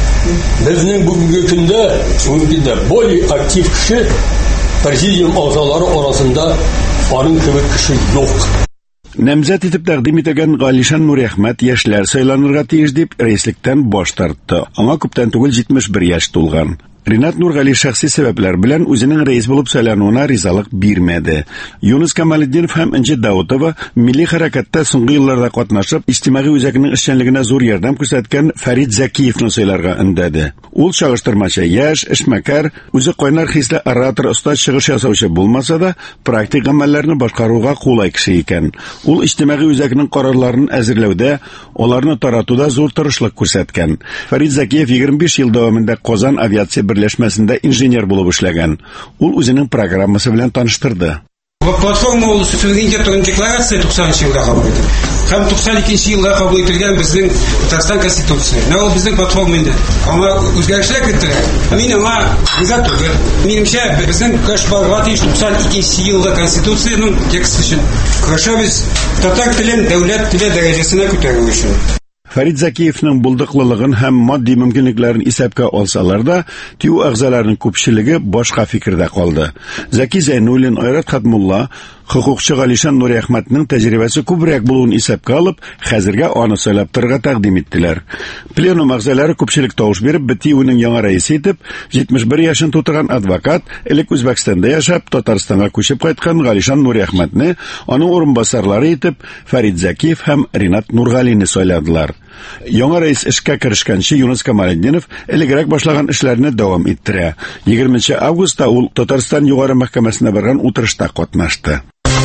Безнең бүгенге көндә более актив кеше президиум әгъзалары арасында аның кебек кеше юк. Намзәт итеп тәкъдим итәгән Галишан Нуриәхмәт яшьләр сайланырга тиеш дип рәислектән баш тартты. Аңа күптән түгел 71 яшь тулган. Ринат Нургали шәхси сәбәпләр белән үзенең рәис булып сайлануына ризалык бирмәде. Юнус Камалетдинов һәм Энҗе Даутова милли хәрәкәттә соңгы елларда катнашып, иҗтимагый үзәкнең эшчәнлегенә зур ярдәм күрсәткән Фәрит Зәкиевне сайларга өндәде. Ул чагыштырмача яшь, эшмәкәр, үзе кайнар хисле оратор, оста чыгыш ясаучы булмаса да, практик гамәлләрне башкаруга кулай кеше икән. Ул иҗтимагый үзәкнең карарларын әзерләүдә, аларны таратуда зур тырышлык күрсәткән. Фәрит Зәкиев 25 ел дәвамында Казан авиация берләшмәсендә инженер булып эшләгән. Ул үзенең программасы белән таныштырды. Платформа ул суверенитет декларация 90 елда кабул ителде. Һәм 92 елда кабул ителгән безнең Татарстан конституция. Ул безнең платформа инде. Аңа үзгәрешләр кертелә. Мин аңа риза түгел. Минемчә, безнең көч барга тиеш 92 елда конституциянең тексты өчен. Көрәшәбез татар телен дәүләт теле дәрәҗәсенә күтәрү өчен. Фәрит Зәкиевнең булдыклылыгын һәм матди мөмкинлекләрен исәпкә алсалар да, ТИУ әгъзаларының күпчелеге башка фикердә калды. Зәки Зәйнуллин, Айрат Хатмулла, хокукчы Галишан Нуриәхмәтнең тәҗрибәсе күбрәк булуын исәпкә алып, хәзергә аны сайлап торырга тәкъдим иттеләр. Пленум әгъзалары күпчелек тавыш биреп, БТИУның яңа рәисе итеп, 71 яшын тутырган адвокат, элек Үзбәкстанда яшәп, Татарстанга күчеп кайткан Галишан Нуриәхмәтне, аның урынбасарлары итеп Фәрит Зәкиев һәм Ринат Нургалине сайладылар. Яңа рәис эшкә керешкәнче Юнус Камалетдинов элегрәк башлаган эшләрне дәвам иттерә. 20 августта ул Татарстан югары мәхкәмәсенә барган утырышта катнашты.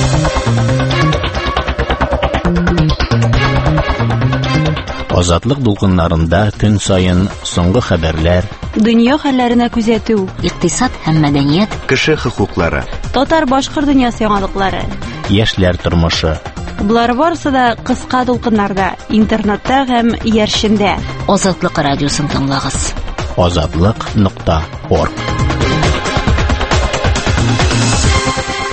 Азатлык дулкыннарында көн сайын соңгы хәбәрләр, дөнья хәлләренә күзәтү, икътисад һәм мәдәният, кеше хокуклары, татар-башкорт дөньясы яңалыклары, яшьләр тормышы. Булар барысы да кыска дулкыннарда, интернетта һәм яршендә. Азатлык радиосын тыңлагыз. Азатлык.org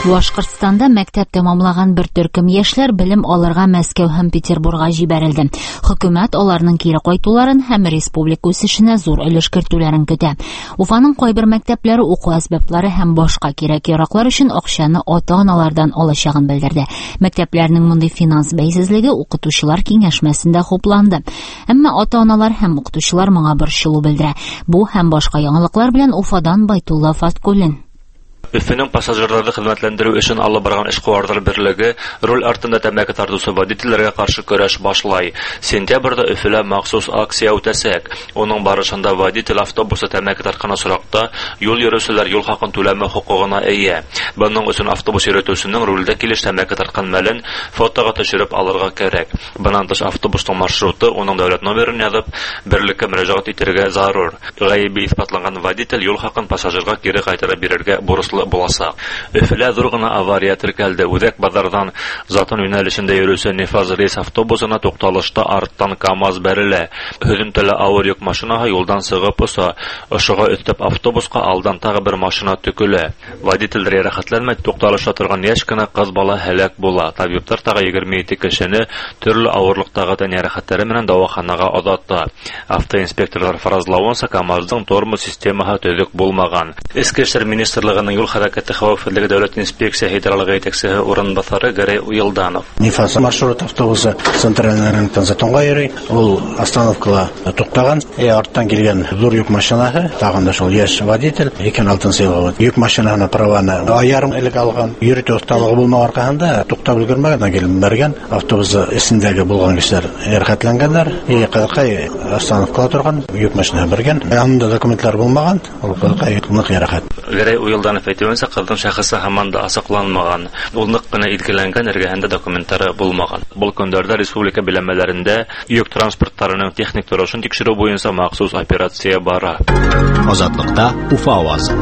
Башкортстанда мәктәп тәмамлаган бер төркем яшьләр белем алырга Мәскәү һәм Петербургка җибәрелде. Хөкүмәт аларның кире кайтуларын һәм республика үсешенә зур өлеш кертүләрен көтә. Уфаның кайбер мәктәпләре уку әсбаплары һәм башка кирәк-яраклар өчен акчаны ата-аналардан алачагын белдерде. Мәктәпләрнең мондый финанс бәйсезлеге укытучылар киңәшмәсендә хупланды. Әмма ата-аналар һәм укытучылар моңа борчылу белдерә. Бу һәм башка яңалыклар белән Уфадан Байтулла Фаткуллин. Өфенең пассажирларны хезмәтләндерү өчен алып барган эшкуарлар берлеге руль артында тәмәке тартучы водительләргә каршы көрәш башлай. Сентябрьдә Өфелә махсус акция үтәсәк. Оның барышында водитель автобусы тәмәке тарткан осракта юл йөрүчеләр юл хакын түләме хукугына ия. Буның өчен автобус йөртүчесенең рульдә килеш тәмәке тарткан мәлен фотога төшереп алырга кирәк. Bundan тыш автобусның маршруты, оның дәүләт номерын язып, берлеккә мөрәҗәгать итәргә зарур. Гаиби исбатланган водитель юл хакын пассажирга кире кайтарып бирергә бурычлы буласа. Өфелә зур гына авария теркәлде. Үзәк базардан Затон юнәлешендә йөрүче Нефаз рейс автобусына тукталышта арттан КАМАЗ бәрелә. Һөҗүмтәле авыр йөк машинаһы юлдан сыгып оса. Ошыга өстәп автобуска алдан тагы бер машина төкелә. Водитель рәхәтләнмәй тукталышта торган яшь кенә кыз бала һәлак була. Табиблар тагы 22 кешене төрле авырлыктагы тән ярәхәтләре белән дәваханага озатты. Автоинспекторлар фаразлавынса, КАМАЗның тормоз системаһы төзек булмаган. Эчке эшләр министрлыгының юл хәрәкәте хәвефлеге дәүләт инспекция федераль итәкчесе урынбасары Гәрәй Уелданов. Нефас маршрут автобусы центральный рынктан Затонга йөри. Ул остановкага туктаган. Арттан килгән зур йөк машинаһы, тагын да шул яшь водитель 2006 елда йөк машинаһына праваны аярым элек алган. Йөртү осталыгы булмаган аркасында туктап өлгермәгән, килеп бергән автобус эсендәге булган кешеләр ярәхәтләнгәннәр. Кыркай остановкага торган йөк машинаһы бергән. Янында документлар булмаган. Ул кыркай нык ярәхәт. Гәрәй Уелданов әйтүенчә, кызның шәхесе һаман да асыкланмаган. Ул нык кына илгеләнгән, эргәһендә документлары булмаган. Бу көндәрдә республика биләмәләрендә йөк транспортларының техник торышын тикшерү буенча махсус операция бара. Азатлыкта Уфа авазы.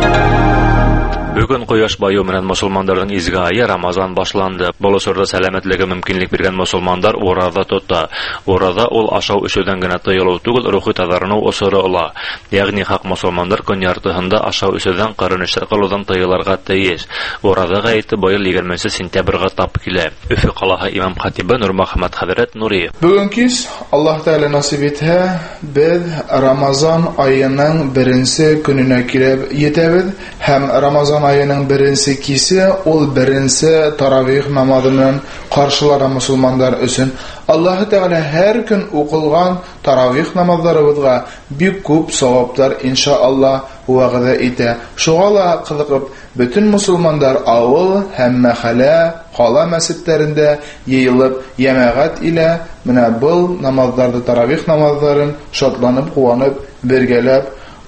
Бүген кояш баю менән мусулманнарның изге айы Рамазан башланды. Болошорда сәламәтлеге мөмкинлек биргән мусулманнар ураза тота. Ураза ул ашау эчүдән генә тыелу түгел, рухи тазарыну усыры ола. Ягъни хак мусулманнар көн яртыһында ашау эчүдән кырынышлар кылудан тыелырга тиеш. Ураза гаете быел 20 сентябрьгә тап килә. Өфе калаһы имам хатибы Нурмөхәммәд хәзрәт Нуриев. Бүген кич Аллаһ Тәгалә насип итһә, без Рамазан аеның 1 көненә килеп җитәбез һәм Рамазан ayının birinci kisi ol birinci taravih namazının karşılara musulmanlar üçün Allah Teala her gün okulgan taravih namazlarımızga bir küp savaplar inşallah va'da ite. Şoğala kılıqıp bütün musulmanlar avul hem mahalle qala mescitlerinde yayılıp yemeğat ile mine bu namazlarda taravih namazların şatlanıp kuvanıp birgelep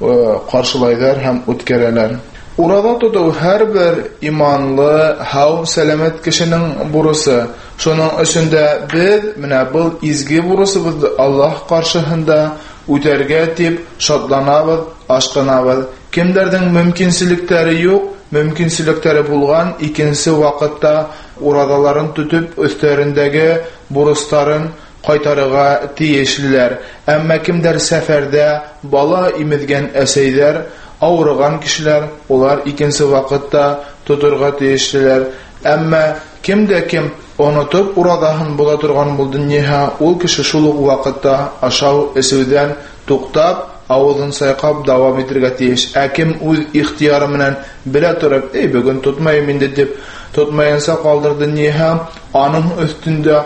karşılaylar hem utkereler. Urada tutuğu her bir imanlı, hav, selamet kişinin burusu. Şunun üstünde biz, bu izgi burusu Allah karşısında üterge tip, şatlanabız, aşkınabız. Kimlerden mümkünsilikleri yok, mümkünsilikleri bulgan, ikinci vakitte uradaların tutup üstlerindeki burusların qaytarığa tiyişliler. Ama kimler seferde bala imizgen eseyler, Avırgan kişiler, onlar ikinci vakitte tuturga tiyiştiler. Ama kimde kim unutup uradahın bula turgan bu dünyaya, ol kişi şuluk vakitte aşağı esivden tuktap, ağızın sayqab davam etirge tiyiş. Kim öz ihtiyarımla bile turup, bugün tutmayayım indi deyip, tutmayınsa kaldır dünyaya, anın üstünde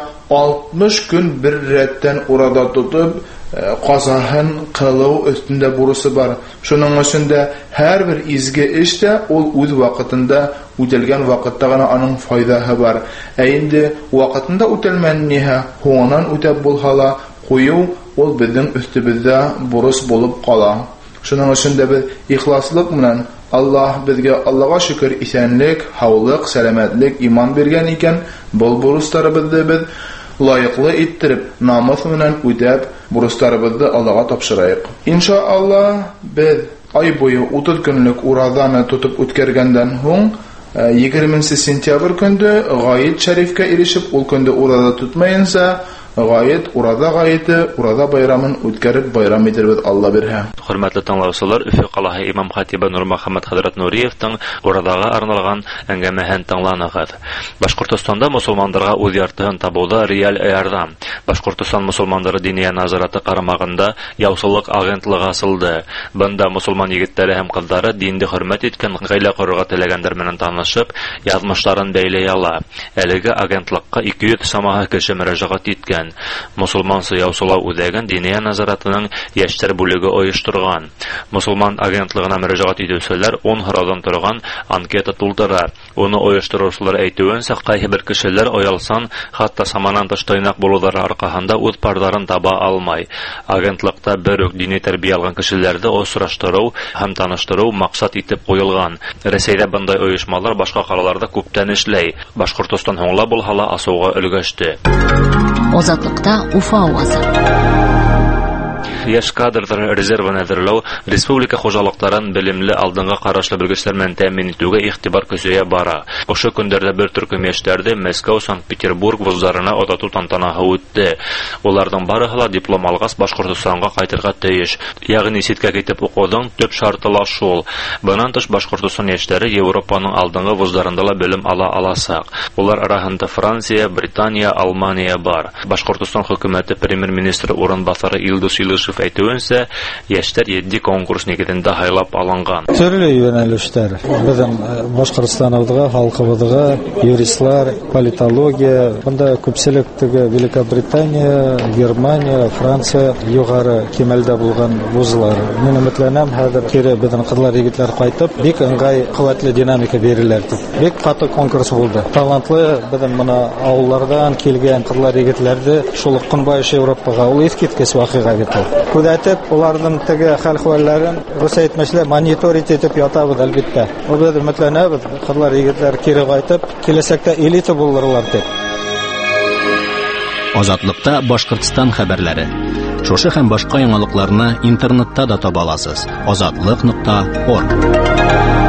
60 gün bir retten urada tutup, qazahın qılığı üstünde burusu var. Şunun üstünde her bir izgi işte ol öz vakitinde ötelgen vakitte gana anın faydahı var. Eğindi vakitinde ötelmen niha hoğunan ötep bulhala koyu ol bizim üstümüzde burus bulup qala. Şunun üstünde biz ihlaslık bilen Allah bizge Allah'a şükür isenlik, havlık, selametlik, iman bergen iken bol burusları biz layıklı ittirip namus bilen ödep buruslarımızı Allah'a tapşırayıq. İnşallah biz ay boyu 30 günlük urazanı tutup ötkergenden hoň 20 sentyabr gündü gayet şerifke erişip ol gündü urada tutmayınsa Гайет, урада гайеты, урада байрамын үткәреп байрам итәрбез Алла бирһә. Хөрмәтле тыңлаучылар, Өфе каласы имам хатибы Нурмөхәммәд хәзрәт Нуриевтың урадага арналган әңгәмәһен тыңланыгыз. Башкортстанда мусулманнарга үз яртыһын табуда реаль ярдәм. Башкортстан мусулманнары диния назараты карамагында яусылык агентлыгы асылды. Бында мусулман егетләре һәм кызлары динне хөрмәт иткән гаилә корырга теләгәннәр белән танышып, язмышларын бәйләй ала. Әлеге агентлыкка 200 самаһы кеше мөрәҗәгать иткән. Мусулмансы яусылау үдәгән диния назаратының яшьләр бүлеге оештырган. Мусулман агентлыгына мөрәҗәгать итүчеләр 10 һорадан торган анкета тултыра. Уны оештыручылар әйтүенчә, кайбер кешеләр оялсан, хатта саманан тыш тайнак булулары аркаһында үз пардарын таба алмай. Агентлыкта бер үк дини тәрбия алган кешеләрне очраштыру һәм таныштыру максат итеп куелган. Рәсәйдә бындай оешмалар башка калаларда күптән эшләй. Башкортстан һуңла булһа ла асуга өлгәште. Азатлыкта Уфа авазы. Яшь кадрдар резервын әзерләү республика хуҗалыкларын белемле алдынгы карашлы белгечләр белән тәэмин итүгә игътибар көсәя бара. Ошо көндәрдә бер төркем яшьләрдә Мәскәү, Санкт-Петербург вузларына отату тантанаһы үтте. Уларның барыһы ла диплом алгас Башкортстанга кайтырга тиеш. Ягъни ситкә китеп укудың төп шарты ла шул. Буннан тыш Башкортстан яшьләре Европаның алдынгы вузларында ла белем ала аласак. Улар арасында Франция, Британия, Алмания бар. Башкортстан хөкүмәте премьер-министры урынбасары Илдус Илышев әйтүенчә, яшьләр 7 конкурс нигезендә һайлап алынган. Төрле юнәлештәр. Безнең Башкортстандагы халкыбызга юристлар, политология, бunda күпселек теге Великобритания, Германия, Франция югары кимәлдә булган вузлар. Мин өметләнәм, хәзер кире безнең кызлар егетләр кайтып, бик ыңгай, куәтле динамика биреләр дип. Бик каты конкурс булды. Талантлы безнең моны авыллардан килгән кызлар егетләрде шул Көнбайыш Европага ул искиткеч вакыйга бит. Күзәтеп, уларның теге хәл-хәвәлләрен Русия әйтмәшләр мониторинг итеп ятабыз әлбәттә. Ул без өметләнәбез, кызлар егетләр кире кайтып, киләчәктә элита булырлар дип. Азатлыкта Башкортстан хәбәрләре. Шушы һәм башка яңалыкларны интернетта да таба аласыз. azatlyk.org.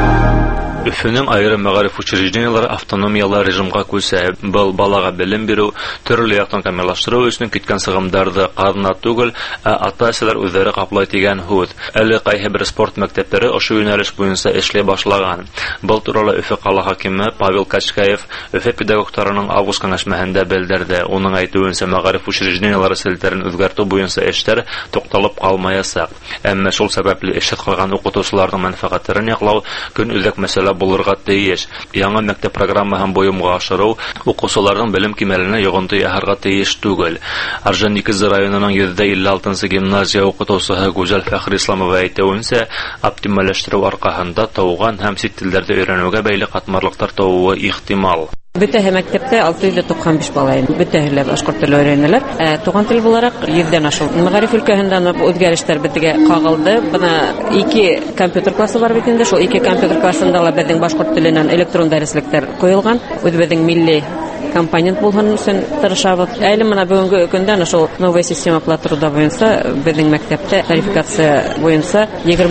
Өфөнең айрым мәгариф учреждениялары автономиялы режимга күсә. Был балага белем бирү, төрле яктан камиллаштыру өчен киткән сыгымдарды казна түгел, ата-әсәләр үзләре каплай дигән һүз. Әле кайбер спорт мәктәпләре ошо юнәлеш буенча эшләй башлаган. Был турында Өфе кала хакиме Павел Качкаев Өфе педагогтарының август киңәшмәһендә белдерде. Уның әйтүенчә, мәгариф учреждениялары селтәрен үзгәртү буенча эшләр тукталып калмаячак. Әмма шул сәбәпле эшли калган укытучыларның мәнфәгатьләрен яклау көн үзәк мәсьәлә булырга тиеш. Яңа мәктәп программаһын боемга ашыру укучыларның белем кимәленә йогынты яһарга тиеш түгел. Орджоникидзе районының 156-нчы гимназия укытучысы Гүзәл Фәхрисламова әйтүенчә, оптимальләштерү аркаһында тауган һәм сит телләрдә өйрәнүгә бәйле катмарлыктар тууы ихтимал. Бөтәһе мәктәптә 695 бала инде. Бөтәһе башкорт теле өйрәнәләр. Туган тел буларак 100дән ашу. Мәгариф өлкәһендә үзгәрешләр бетегә кагылды. Бына 2 компьютер классы бар бит инде. Шул 2 компьютер классында ла безнең башкорт теленнән электрон дәреслектәр куелган. Үзебезнең милли компонент булган өчен тырышабыз. Әле менә бүгенге көндә шул новая система платруда буенча безнең мәктәптә тарификация буенча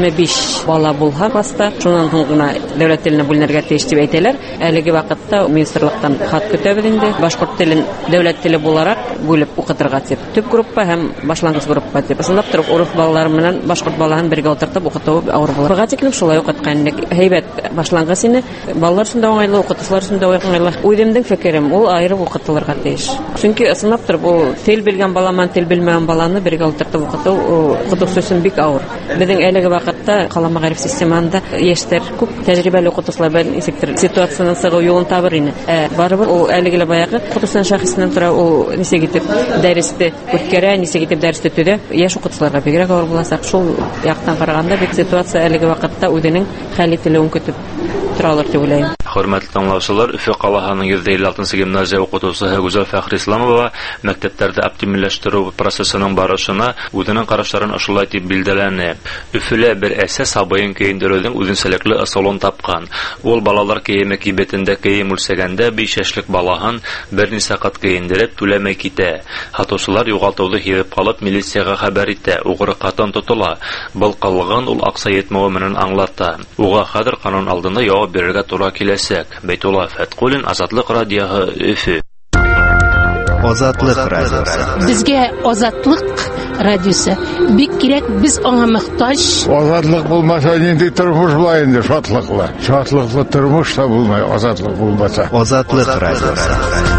25 бала булга класста. Шуннан соң гына дәүләт теленә бүленергә тиеш дип әйтәләр. Әлеге вакытта министрлыктан хат көтәбез инде. Башкорт телен дәүләт теле буларак бүлеп укытырга дип. Төп группа һәм башлангыч группа дип. Исәпләп торып, урыс балалары белән башкорт балаларын бергә утыртып укыту авыр була. Быга тиклем шулай укыткан һәйбәт башлангыч инде. Балалар өчен дә уңайлы, укытучылар өчен дә уңайлы. Үземнең фикерем, ул айрып укытылырга тиеш. Чөнки ысынлап торып, ул тел белгән баламен тел белмәгән баланы бергә утыртып укыту укытучы өчен бик авыр. Безнең әлеге вакытта кала мәгариф системасында яшьләр күп тәҗрибәле укытучылар белән ситуацияны сыгу юлын табыр ине. Барыбер ул әлеге баягы укытучының шәхесеннән тора, ул нисә итеп дәресте үткәрә, нисә итеп дәресте төдә, яшь укытучыларга бигрәк авыр буласак, шул яктан караганда бик ситуация әлеге вакытта үзенең хәл ителүен көтеп торалар дип уйлыйм. Хөрмәтле тыңлаучылар, Өфе каласының 156-нчы гимназия укытучысы Гүзәл Фәхрисламова мәктәпләрдә оптимальләштерү процессының барышына үзенең карашларын ошолай дип билдәләне. Өфелә бер әсә сабыйын киендерүнең үзенчәлекле ысулын тапкан. Ул балалар киеме кибетендә кием үлсәгәндә 5 яшьлек балаһын берничә кат киендереп түләмәй китә. Хатучылар югалтуны һиреп калып милициягә хәбәр итә. Угры катын тотыла. Был кылган ул акса йетмәве менән аңлата. Уга хәзер канун алдында җавап бирергә туры килә. Бәйтулла Фәткулин, Азатлык радиоһы, Өфе. Азатлык радиосы. Безгә азатлык радиосы бик кирәк, без аңа мохтаҗ. Азатлык булмаса нинди тормыш була инде, шатлыклы. Шатлыклы тормыш та булмай, азатлык булмаса. Азатлык радиосы.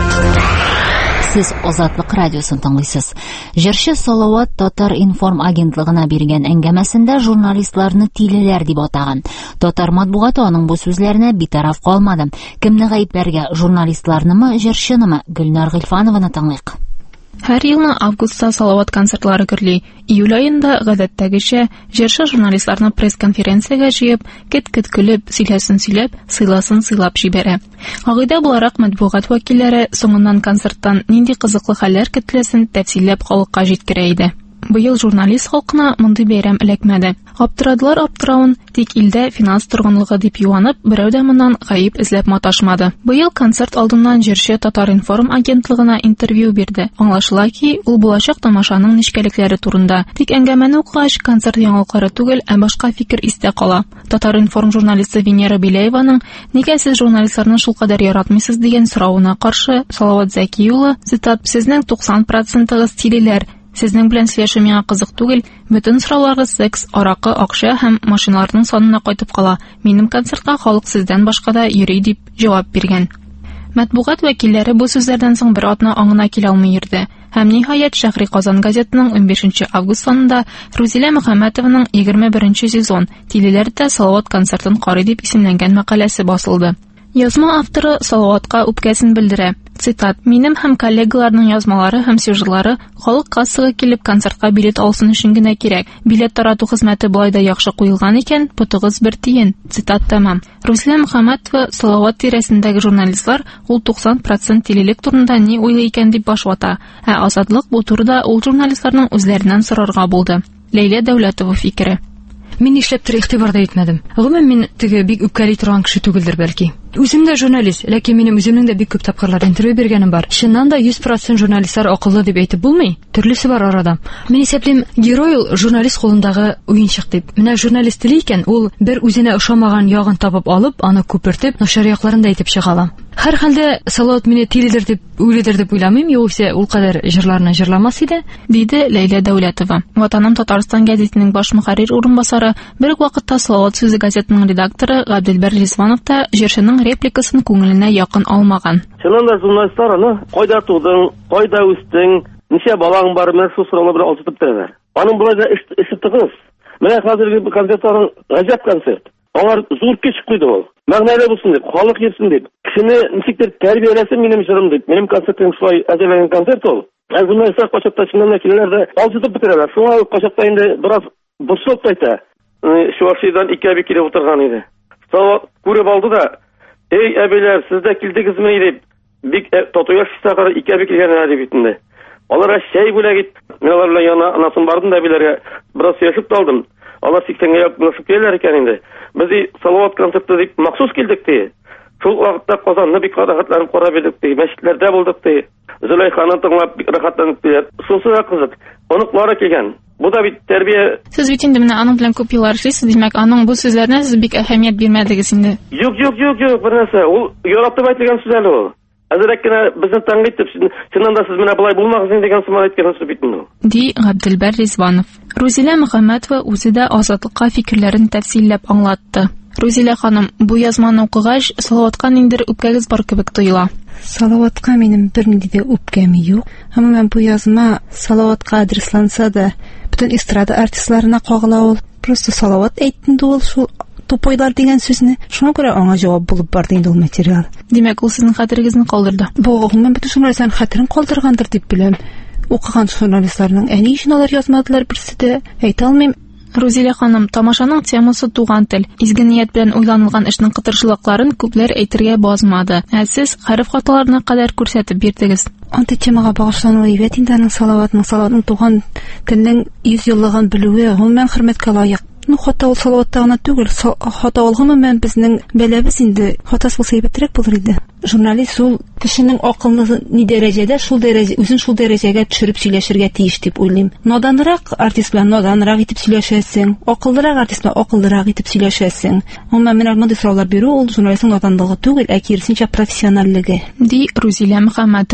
Сез Азатлык радиосын тыңлыйсыз. Җырчы Салават Татар информ агентлыгына биргән әңгәмәсендә журналистларны тилеләр дип атаган. Татар матбугаты аның бу сүзләренә битараф калмады. Кемне гаепләргә, журналистларнымы, җырчынымы? Гөлнар Гыйльфанованы тыңлыйк. Һәр елның августта Салават концертлары көрли. Июль аенда гадәттәгечә җырчы журналистларны пресс-конференциягә җыеп, кет-кет көлеп, сөйләсен сөйләп, сыйласын сыйлап җибәрә. Агыйдә буларак матбугат вәкилләре соңыннан концерттан нинди кызыклы хәлләр көтеләсен тәфсилләп халыкка җиткерә иде. Быел журналист халкына мондый бәйрәм эләкмәде. Аптырадылар аптыравын, тик илдә финанс торгынлыгы дип юанып, берәү дә моннан гаип эзләп маташмады. Быел концерт алдыннан җырчы Татар информ агентлыгына интервью бирде. Аңлашыла ки, ул булачак тамашаның нечкәлекләре турында. Тик әңгәмәне укыгач, концерт яңалыклары түгел, ә башка фикер истә кала. Татар информ журналисты Венера Билееваның "Нигә сез журналистларны шулкадәр яратмыйсыз" дигән соравына каршы Салават Зәки улы, цитат: "Сезнең 90%-ыгыз тилеләр. Сезнең белән сөйләшү миңа кызык түгел, бөтен сорауларыгыз секс, аракы, акча һәм машиналарның санына кайтып кала. Минем концертка халык сездән башка да йөри", дип җавап биргән. Матбугат вәкилләре бу сүзләрдән соң бер атна аңына килә алмый йөрде. Һәм ниһаять Шәһри Казан газетының 15 август санында Рузилә Мөхәммәтованың 21 сезон "Тилеләрдә Салават концертын карый" дип исемләнгән мәкаләсе басылды. Язма авторы Салаватка үпкәсен белдерә. Цитат: "Минем һәм коллегаларның язмалары һәм сюжетлары халык кассага килеп концертка билет алсын өчен генә кирәк. Билет тарату хезмәте булай да яхшы куелган икән, потыгыз бер тиен". Цитат тәмам. Рузилә Мөхәммәтова Салават тирәсендәге журналистлар ул 90% тилелек турында ни уйлый икән дип баш вата. Ә Азатлык бу турыда ул журналистларның үзләреннән сорарга булды. Ләйлә Дәүләтова фикере: Мин нишләптер игътибарда итмәдем. Гомумән мин теге бик үпкәли торган кеше түгелдер бәлки. Үзем дә журналист, ләкин минем үземнең дә бик күп тапкырлар интервью биргәнем бар. Чыннан да 100% журналистлар акыллы дип әйтеп булмый. Төрлесе бар арада. Мин исәплим, герой ул журналист кулындагы уенчык дип. Менә журналист теле икән, ул бер үзенә ошамаган ягын табып алып, аны күпертеп, начар якларын да әйтеп чыгала. Һәр хәлдә Салават мине тиледер дип уйлыйдыр дип уйламыйм, югыйсә ул кадәр җырларны җырламас иде, диде Ләйлә Дәүләтова. Ватаным Татарстан газетының баш мөхәррир урынбасары, бер үк вакытта Салават сүзе газетының редакторы Габделбер Ризванов та җырчының репликасын күңеленә якын алмаган. Чыннан да журналистлар аны кайда тудың, кайда үстең, ничә балаң бар, менә шул сораулар белән алсытып торалар. Аның булай да эше тыгыз. Менә хәзерге концертларның гаҗәп концерт. Алар зур көч куйды ул. Мәгънәле булсын дип, халык йөрсен дип. Кешене ничектер тәрбияләсен минем җырым дип. Минем концертым шулай әзерләнгән концерт ул. Журналистлар качакта чыннан да киләләр дә алсытып бетерәләр. Шуңа качакта инде бераз борчылып кайта. Шуашидан икәби килеп утырган иде. Салават күреп алды да: "Эй әбиләр, сез дә килдегезме?" дип. Бик татуяш сакыр икәби килгән дип итенде. Аларга чәй бүләк ит. Мин алар белән яна анасын бардым да әбиләргә бераз сөйләшеп алдым. Алар 80-гә якынлашып киләләр икән инде. Без Салават концерты дип махсус килдек ди. Шул вакытта Казанны бик рәхәтләнеп карап идек ди. Мәчетләрдә булдык ди. Зөләйханы тыңлап бик рәхәтләнеп ди. Шусы да кызык. Оныклары килгән. Бу да бит тәрбия. Сез бит инде менә аның белән күп еллар эшлисез, димәк, аның бу сүзләренә сез бик әһәмият бирмәдегез инде. Юк, бернәрсә. Ул яратып әйтелгән сүз әле ул. Әзрәк кенә безне таңлый итеп, чыннан да сез менә булай булмагыз инде дигән сыман әйткән сүз бит бу. Ди Габделбер Ризванов. Рузилә Мөхәммәтова үзе дә Азатлыкка фикерләрен тәфсилләп аңлатты. Рузилә ханым, бу язманы укыгач, Салаватка ниндер үпкәгез бар кебек тоела. Салаватка минем бернинди дә үпкәм юк. Һәм бу язма Салаватка адресланса да, бүтән эстрада артистларына кагыла ул. Просто Салават әйтте ул шул тупойлар дигән сүзне. Шуңа күрә аңа җавап булып барды инде ул материал. Димәк, ул сезнең хәтерегезне калдырды. Бу гомумән бүтән журналистлар хәтерен калдыргандыр дип беләм. Укыган журналистларның әни өчен алар язмадылар берсе дә, әйтә алмыйм. Рузилә ханым, тамашаның темасы туган тел. Изге ният белән уйланылган эшнең кытыршылыкларын күпләр әйтергә базмады. Ә сез хәреф хаталарына кадәр күрсәтеп бирдегез. Антый темага багышлануы ибәт инде аның Салаватның туган телнең 100 еллыгын белүе гомумән хөрмәткә лаек. Хата ул Салаватта гына түгел, хата ул гомумән безнең бәләбез инде. Хатасы булса ибәтрәк булыр иде. Журналист ул кешенең акылны ни дәрәҗәдә, үзен шул дәрәҗәгә төшереп сөйләшергә тиеш дип уйлыйм. Наданрак артист белән наданрак итеп сөйләшәсең, акыллырак артист белән акыллырак итеп сөйләшәсең. Гомумән менә мондый сораулар бирү ул журналистның наданлыгы түгел, ә киресенчә профессионаллыгы. Ди Рузилә Мөхәммәтова.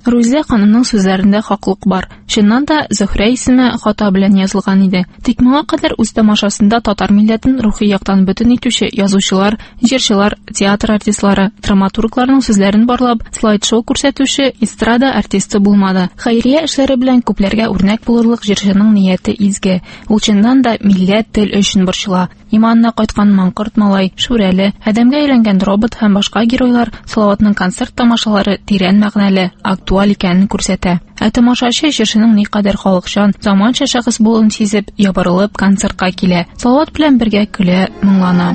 Рузия ханымның сүзләрендә хаклык бар. Чыннан да Зөһрә исеме хата белән язылган иде. Тик моңа кадәр үз тамашасында татар милләтен рухи яктан бөтен итүче язучылар, җырчылар, театр артистлары, драматургларның сүзләрен барлап, слайд-шоу күрсәтүче эстрада артисты булмады. Хәйрия эшләре белән күпләргә үрнәк булырлык җырчының нияте изге. Ул чыннан да милләт тел өчен борчыла. Иманына кайткан маңкорт малай, Шүрәле, адәмгә әйләнгән робот һәм башка геройлар Салаватның концерт тамашалары тирән мәгънәле, актуаль икәнен күрсәтә. Тамашачы җырчының никадәр халыкчан, заманча шәхес булуын сизеп, ябырылып концертка килә. Салават белән бергә көлә, моңлана.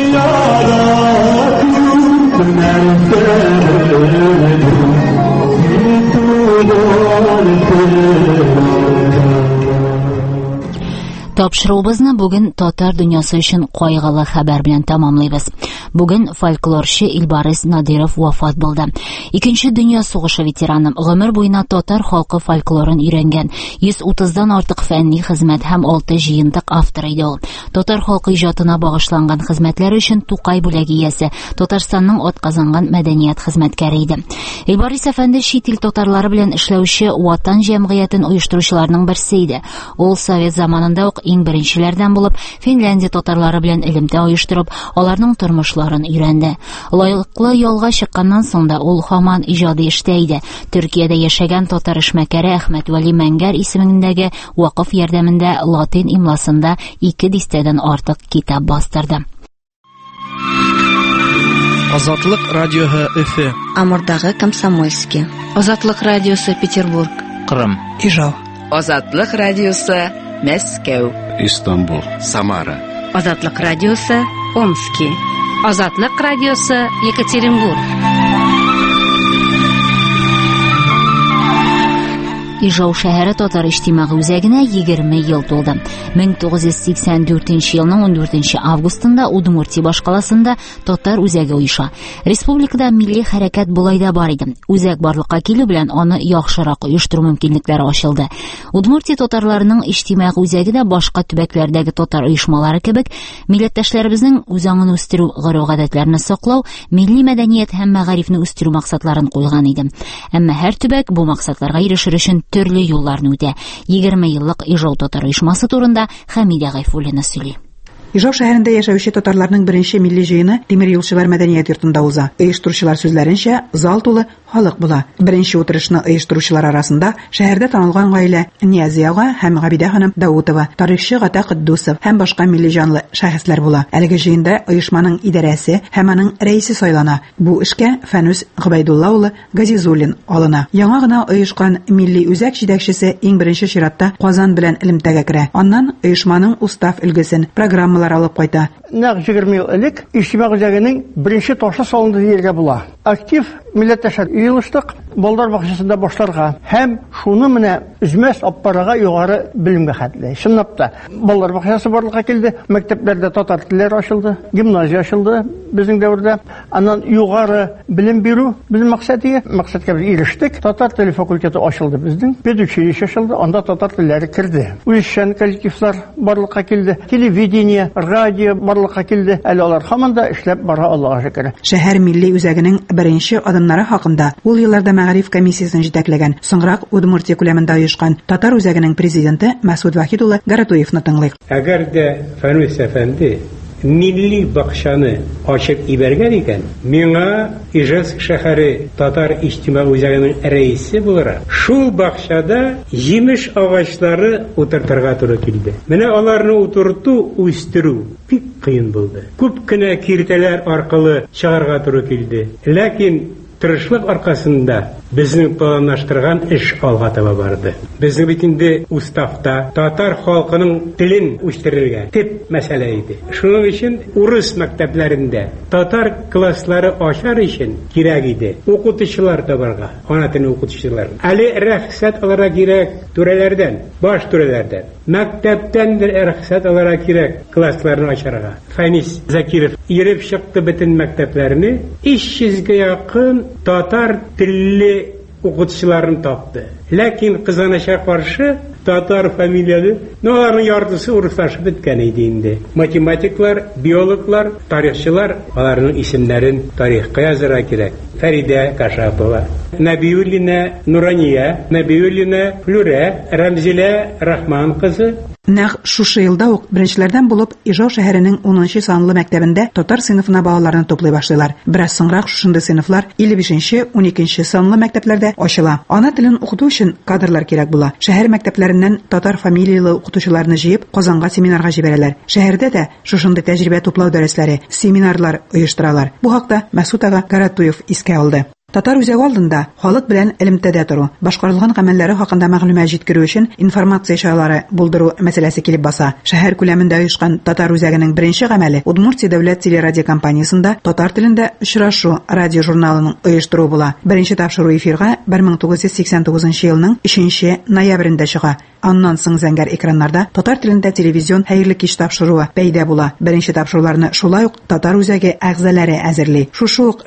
Тапшыруыбызны бүген татар дөньясы өчен кайгылы хәбәр белән тәмамлыйбыз. Бүген фольклорчы Илбарис Надиров вафат булды. Икенче дөнья сугышы ветераны, гомер буена татар халкы фольклорын өйрәнгән, 130дан артык фәнни хезмәт һәм 6 җыентык авторы иде ул. Татар халкы иҗатына багышланган хезмәтләре өчен Тукай бүләге иясе, Татарстанның атказанган мәдәният хезмәткәре иде. Илбарис әфәнде чит ил татарлары белән эшләүче Ватан җәмгыятен оештыручыларның берсе иде. Ул совет заманында ук иң беренчеләрдән булып, Финляндия татарлары белән элемтә оештырып, аларның тормышларын өйрәнде. Лаеклы ялга чыкканнан соң да ул һаман иҗади эштә иде. Төркиядә яшәгән татар эшмәкәре Әхмәт Вәли Мәңгәр исемендәге вакыф ярдәмендә латин имласында 2 дистәдән артык китап бастырды. Азатлык радиоһы Өфе. Амурдагы Комсомольский. Азатлык радиосы Петербург. Кырым. Ижау. Азатлык радиосы Мәскәү. Истанбул. Самара. Азатлык радиосы Омский. Азатлык радиосы Екатеринбург. Ижау шәһәре татар иҗтимагый үзәгенә 20 ел тулды. 1984 елның 14 августында Удмуртия башкаласында татар үзәге оеша. Республикада милли хәрәкәт булай да бар иде. Үзәк барлыкка килү белән аны яхшырак оештыру мөмкинлекләре ачылды. Удмуртия татарларының иҗтимагый үзәге дә башка төбәкләрдәге татар оешмалары кебек, милләттәшләребезнең үзаңын үстерү, гореф-гадәтләрне саклау, милли мәдәният һәм мәгарифне үстерү максатларын куйган иде. Әмма һәр төбәк бу максатларга ирешер өчен төрле юлларны үтә. 20 еллык Ижау татар оешмасы турында Хәмидә Гайфуллина сөйли. Ижау шәһәрендә яшәүче татарларның беренче милли җыены Тимер юлчылар мәдәният йортында уза. Оештыручылар сүзләренчә, зал тулы халык була. Беренче утырышны оештыручылар арасында шәһәрдә танылган гаилә Ниязияга һәм Габидә ханым Даутова, тарихчы Гата Кыддусов һәм башка милли җанлы шәхесләр була. Әлеге җыенда оешманың идарәсе һәм аның рәисе сайлана. Бу эшкә Фәнүс Гыбайдулла улы Газизуллин алына. Яңа гына оешкан милли үзәк җитәкчесе иң беренче чиратта Казан белән элемтәгә керә. Аннан оешманың устав өлгесен, программалар алып кайта. Нәкъ 20 ел элек иҗтимагый үзәгенең беренче ташы салынды диергә була. Актив милләттәшләр йыелыштык, балалар бакчасында башларга һәм шуны менә үзмәс аппарага югары белемгә хәтле. Чынлап та балалар бакчасы барлыкка килде, мәктәпләрдә татар телләре ачылды, гимназия ачылды безнең дәврдә. Аннан югары белем бирү безнең максатка без ирештек. Татар теле факультеты ачылды безнең, педучилище ачылды, анда татар телләре кирде. Үзешчән коллективлар барлыкка килде, телевидение, радио барлыкка килде. Әле алар һаман да эшләп бара, Аллаһка шөкер. Шәһәр милли үзәгенең беренче адымнары хакында ул елларда мәгариф комиссиясын җитәкләгән, соңрак Удмуртия күләмендә оешкан татар үзәгенең президенты Мәсүд Вахид улы Гаратуевны тыңлыйк. Әгәр дә Фәнүс әфәнде милли бакчаны ачып ибәргән икән, миңа Ижевск шәһәре татар иҗтимагый үзәгенең рәисе буларак, шул бакчада җимеш агачлары утыртырга туры килде. Менә аларны утырту, үстерү бик кыен булды. Күп кенә киртәләр аркылы чыгарга туры килде. Ләкин тырышлык аркасында безнең планлаштырган эш алга таба барды. Безнең бит инде уставта татар халкының телен үстерергә тип мәсьәлә иде. Шуның өчен урыс мәктәпләрендә татар класслары ачар өчен кирәк иде укытучылар табарга, ана телен укытучылар. Әле рөхсәт алырга кирәк түрәләрдән, баш түрәләрдән. Мәктәптән рөхсәт алырга кирәк классларны ачарга. Фәнис Закиров иреп чыкты бөтен мәктәпләрне, 300-гә якын татар телле укытучыларын тапты. Ләкин кызганычка каршы татар фамилиялы. Но аларның яртысы урыслашып беткән иде инде. Математиклар, биологлар, тарихчылар аларның исемнәрен тарихка язырга кирәк. Фәридә Кашапова, Набиуллина Нурания, Набиуллина Флүрә, Рәмзилә Рахман кызы. Нәкъ шушы елда ук беренчеләрдән булып Ижау шәһәренең 10 санлы мәктәбендә татар сыйныфына балаларны туплый башлыйлар. Бераз соңрак шушындый сыйныфлар 55-12 санлы мәктәпләрдә ачыла. Ана телен укыту өчен кадрлар кирәк була. Шәһәр мәктәпләреннән татар фамилиялы укытучыларны җыеп Казанга семинарга җибәрәләр. Шәһәрдә дә шушындый тәҗрибә туплау дәресләре, семинарлар оештыралар. Бу хакта Мәсүд ага Каратуев искә алды. Татар үзәге алдында халык белән элемтәдә тору, башкарылган гамәлләре хакында мәгълүмат җиткерү өчен информация чаралары булдыру мәсьәләсе килеп баса. Шәһәр күләмендә оешкан Татар үзәгенең беренче гамәле Удмуртия дәүләт телерадиокомпаниясендә татар телендә очрашу радиожурналының оештыру була. Беренче тапшыру эфирга 1989 елның 3 ноябрендә чыга. Аннан соң зәңгәр экраннарда татар телендә телевизион хәерле кич тапшыруы пәйда була. Беренче тапшыруларны шулай ук Татар үзәге әгъзалары әзерли. Шушы ук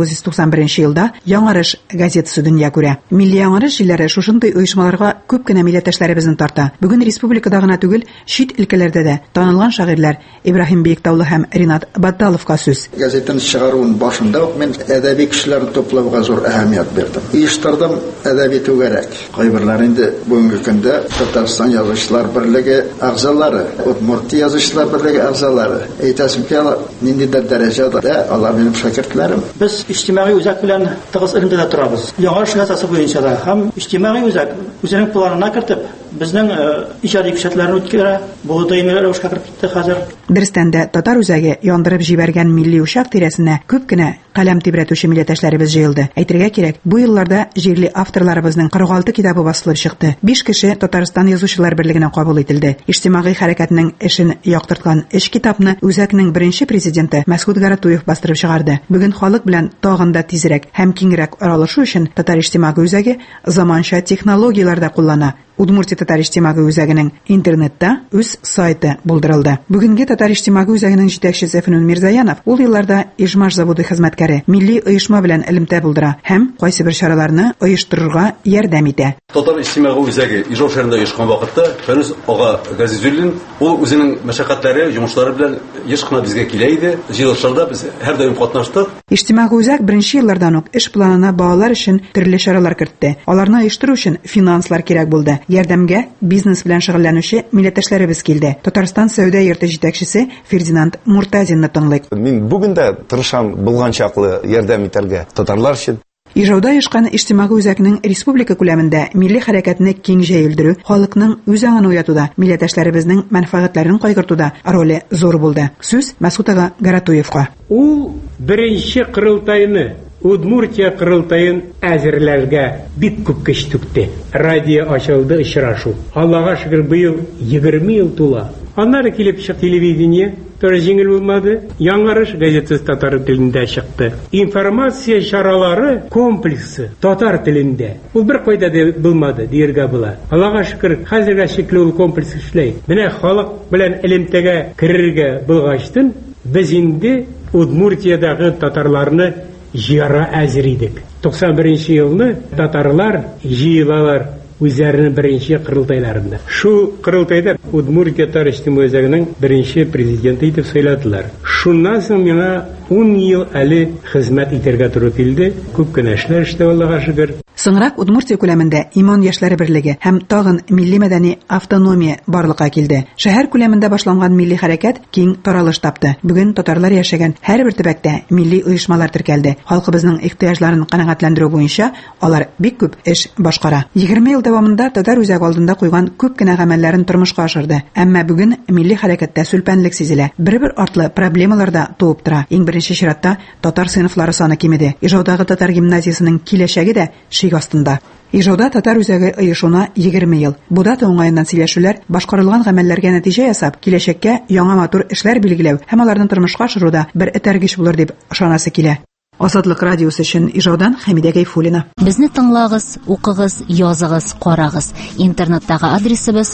1991 елда Яңарыш газетасы дөнья күрә. Милли яңарыш җилләре шушындый оешмаларга күп кенә милләттәшләребезне тарта. Бүген республикада гына түгел, чит өлкәләрдә дә танылган шагыйрьләр Ибраһим Биектаулы һәм Ринат Батталовка сүз. Газетаны чыгаруын башында ук мен әдәби кешеләрне топлауга зур әһәмият бирдем. Оештырдым әдәби түгәрәк. Кайберләр инде бүгенге көндә Татарстан Язучылар берлеге әгъзалары, Удмуртия Язучылар берлеге әгъзалары. Әйтәсем ки, ниндидер дәрәҗәдә алар минем шәкертләрем. Без иҗтимагый үзәк белән тыгыз элемтәдә торабыз. Яңарыш газетасы буенча да һәм иҗтимагый үзәк үзенең планына кертеп, безнең иҗади күрсәтүләрне үткәрә. Бу даими рәвешкә кереп китте хәзер. Дөрестән Татар үзәге яндырып җибәргән милли учак тирәсенә күп кенә каләм тибрәтүче милләттәшләребез җыелды. Әйтергә кирәк, бу елларда җирле авторларыбызның 46 китабы басылып чыкты. 5 кеше Татарстан Язучылар берлегенә кабул ителде. Иҗтимагый хәрәкәтнең эшен яктырткан 3 китапны үзәкнең беренче президенты Мәсгуд Гаратуев бастырып чыгарды. Бүген халык белән тагын да тизрәк һәм киңрәк аралашу өчен Татар иҗтимагый үзәге заманча технологияләрдә куллана. Удмуртия Татар иҗтимагый үзәгенең интернетта үз сайты булдырылды. Бүгенге Татар иҗтимагый үзәгенең җитәкчесе Фәнүн Мирзаянов ул елларда Ижмаш заводы хезмәткәре, милли оешма белән элемтә булдыра һәм кайсы бер чараларны оештырырга ярдәм итә. Татар иҗтимагый үзәге Ижау шәһәрендә оешкан вакытта Фәнүс ага Газизуллин ул үзенең мәшәкатьләре, йомышлары белән еш кына безгә килә иде. Җыелышларда без һәр даим катнаштык. Иҗтимагый үзәк беренче еллардан ук эш планына балалар өчен төрле чаралар кертте. Аларны оештыру өчен финанслар кирәк булды. Ярдәмгә бизнес белән шөгыльләнүче милләттәшләребез килде. Татарстан сәүдә йорты җитәкчесе Фердинанд Муртазинны тыңлыйк. Мин бүген дә тырышам булганчаклы ярдәм итәргә татарлар өчен. Ижауда оешкан иҗтимагый үзәкнең республика күләмендә милли хәрәкәтне киң җәелдерү, халыкның үз аңын уятуда, милләттәшләребезнең мәнфәгатьләрен кайгыртуда роле зур булды. Сүз Мәсгуд ага Гаратуевка. Ул беренче кырылтайны Удмуртия кырылтайын әзерләргә бик күп көч түкте. Радио ачылды, очрашу. Аллага шөкер, быел 20 ел тула. Аннары килеп чыкты телевидение, тоже җиңел булмады. Яңарыш газетасы татар телендә чыкты. Информация чаралары комплексы татар телендә. Ул бер кайда да булмады, диергә була. Аллага шөкер, хәзергә шикле ул комплекс эшләй. Менә халык белән элемтәгә керергә булгачтын, без инде Удмуртиядагы татарларны җыяра әзер идек. 91 елны татарлар җыелалар үзләренең беренче кырылтайларында. Шу кырылтайда Удмуртия Татар иҗтимагый үзәгенең беренче президенты итеп сайладылар. Шуннан соң миңа 10 ел әле хезмәт итәргә туры килде. Күп кенә эшләр эштә, Аллага шөкер. Соңрак Удмуртия күләмендә Иман яшьләре берлеге һәм тагын милли мәдәни автономия барлыкка килде. Шәһәр күләмендә башланган милли хәрәкәт киң таралыш тапты. Бүген татарлар яшәгән һәрбер төбәктә милли оешмалар теркәлде. Халкыбызның ихтыяҗларын канәгатьләндерү буенча алар бик күп эш башкара. 20 ел дәвамында Татар үзәге алдында куйган күп кенә гамәлләрен тормышка ашырды. Әмма бүген милли хәрәкәттә сүлпәнлек сизелә. Бер артлы проблемалар да туып тора. Иң беренче чиратта татар сыйныфлары саны кимеде. Ижаудагы татар гимназиясының киләчәге дә шик астында. Ижауда Татар үзәге оешуына 20 ел. Бу дата уңаеннан сөйләшүләр, башкарылган гамәлләргә нәтиҗә ясап, киләчәккә яңа матур эшләр билгеләү һәм аларны тормышка ашыруда бер этәргеч булыр дип ышанасы килә. Азатлык радиосы өчен Ижаудан Хәмидә Гайфуллина. Безне тыңлагыз, укыгыз, языгыз, карагыз. Интернеттагы адресыбыз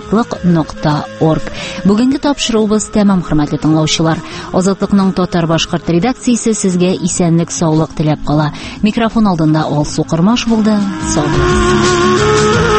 azatlык.org. Бүгенге тапшыруыбыз тәмам, хөрмәтле тыңлаучылар. Азатлыкның татар башкорт редакциясе сезгә исәнлек, саулык теләп кала. Микрофон алдында Алсу Кырмаш булды. Сау булыгыз.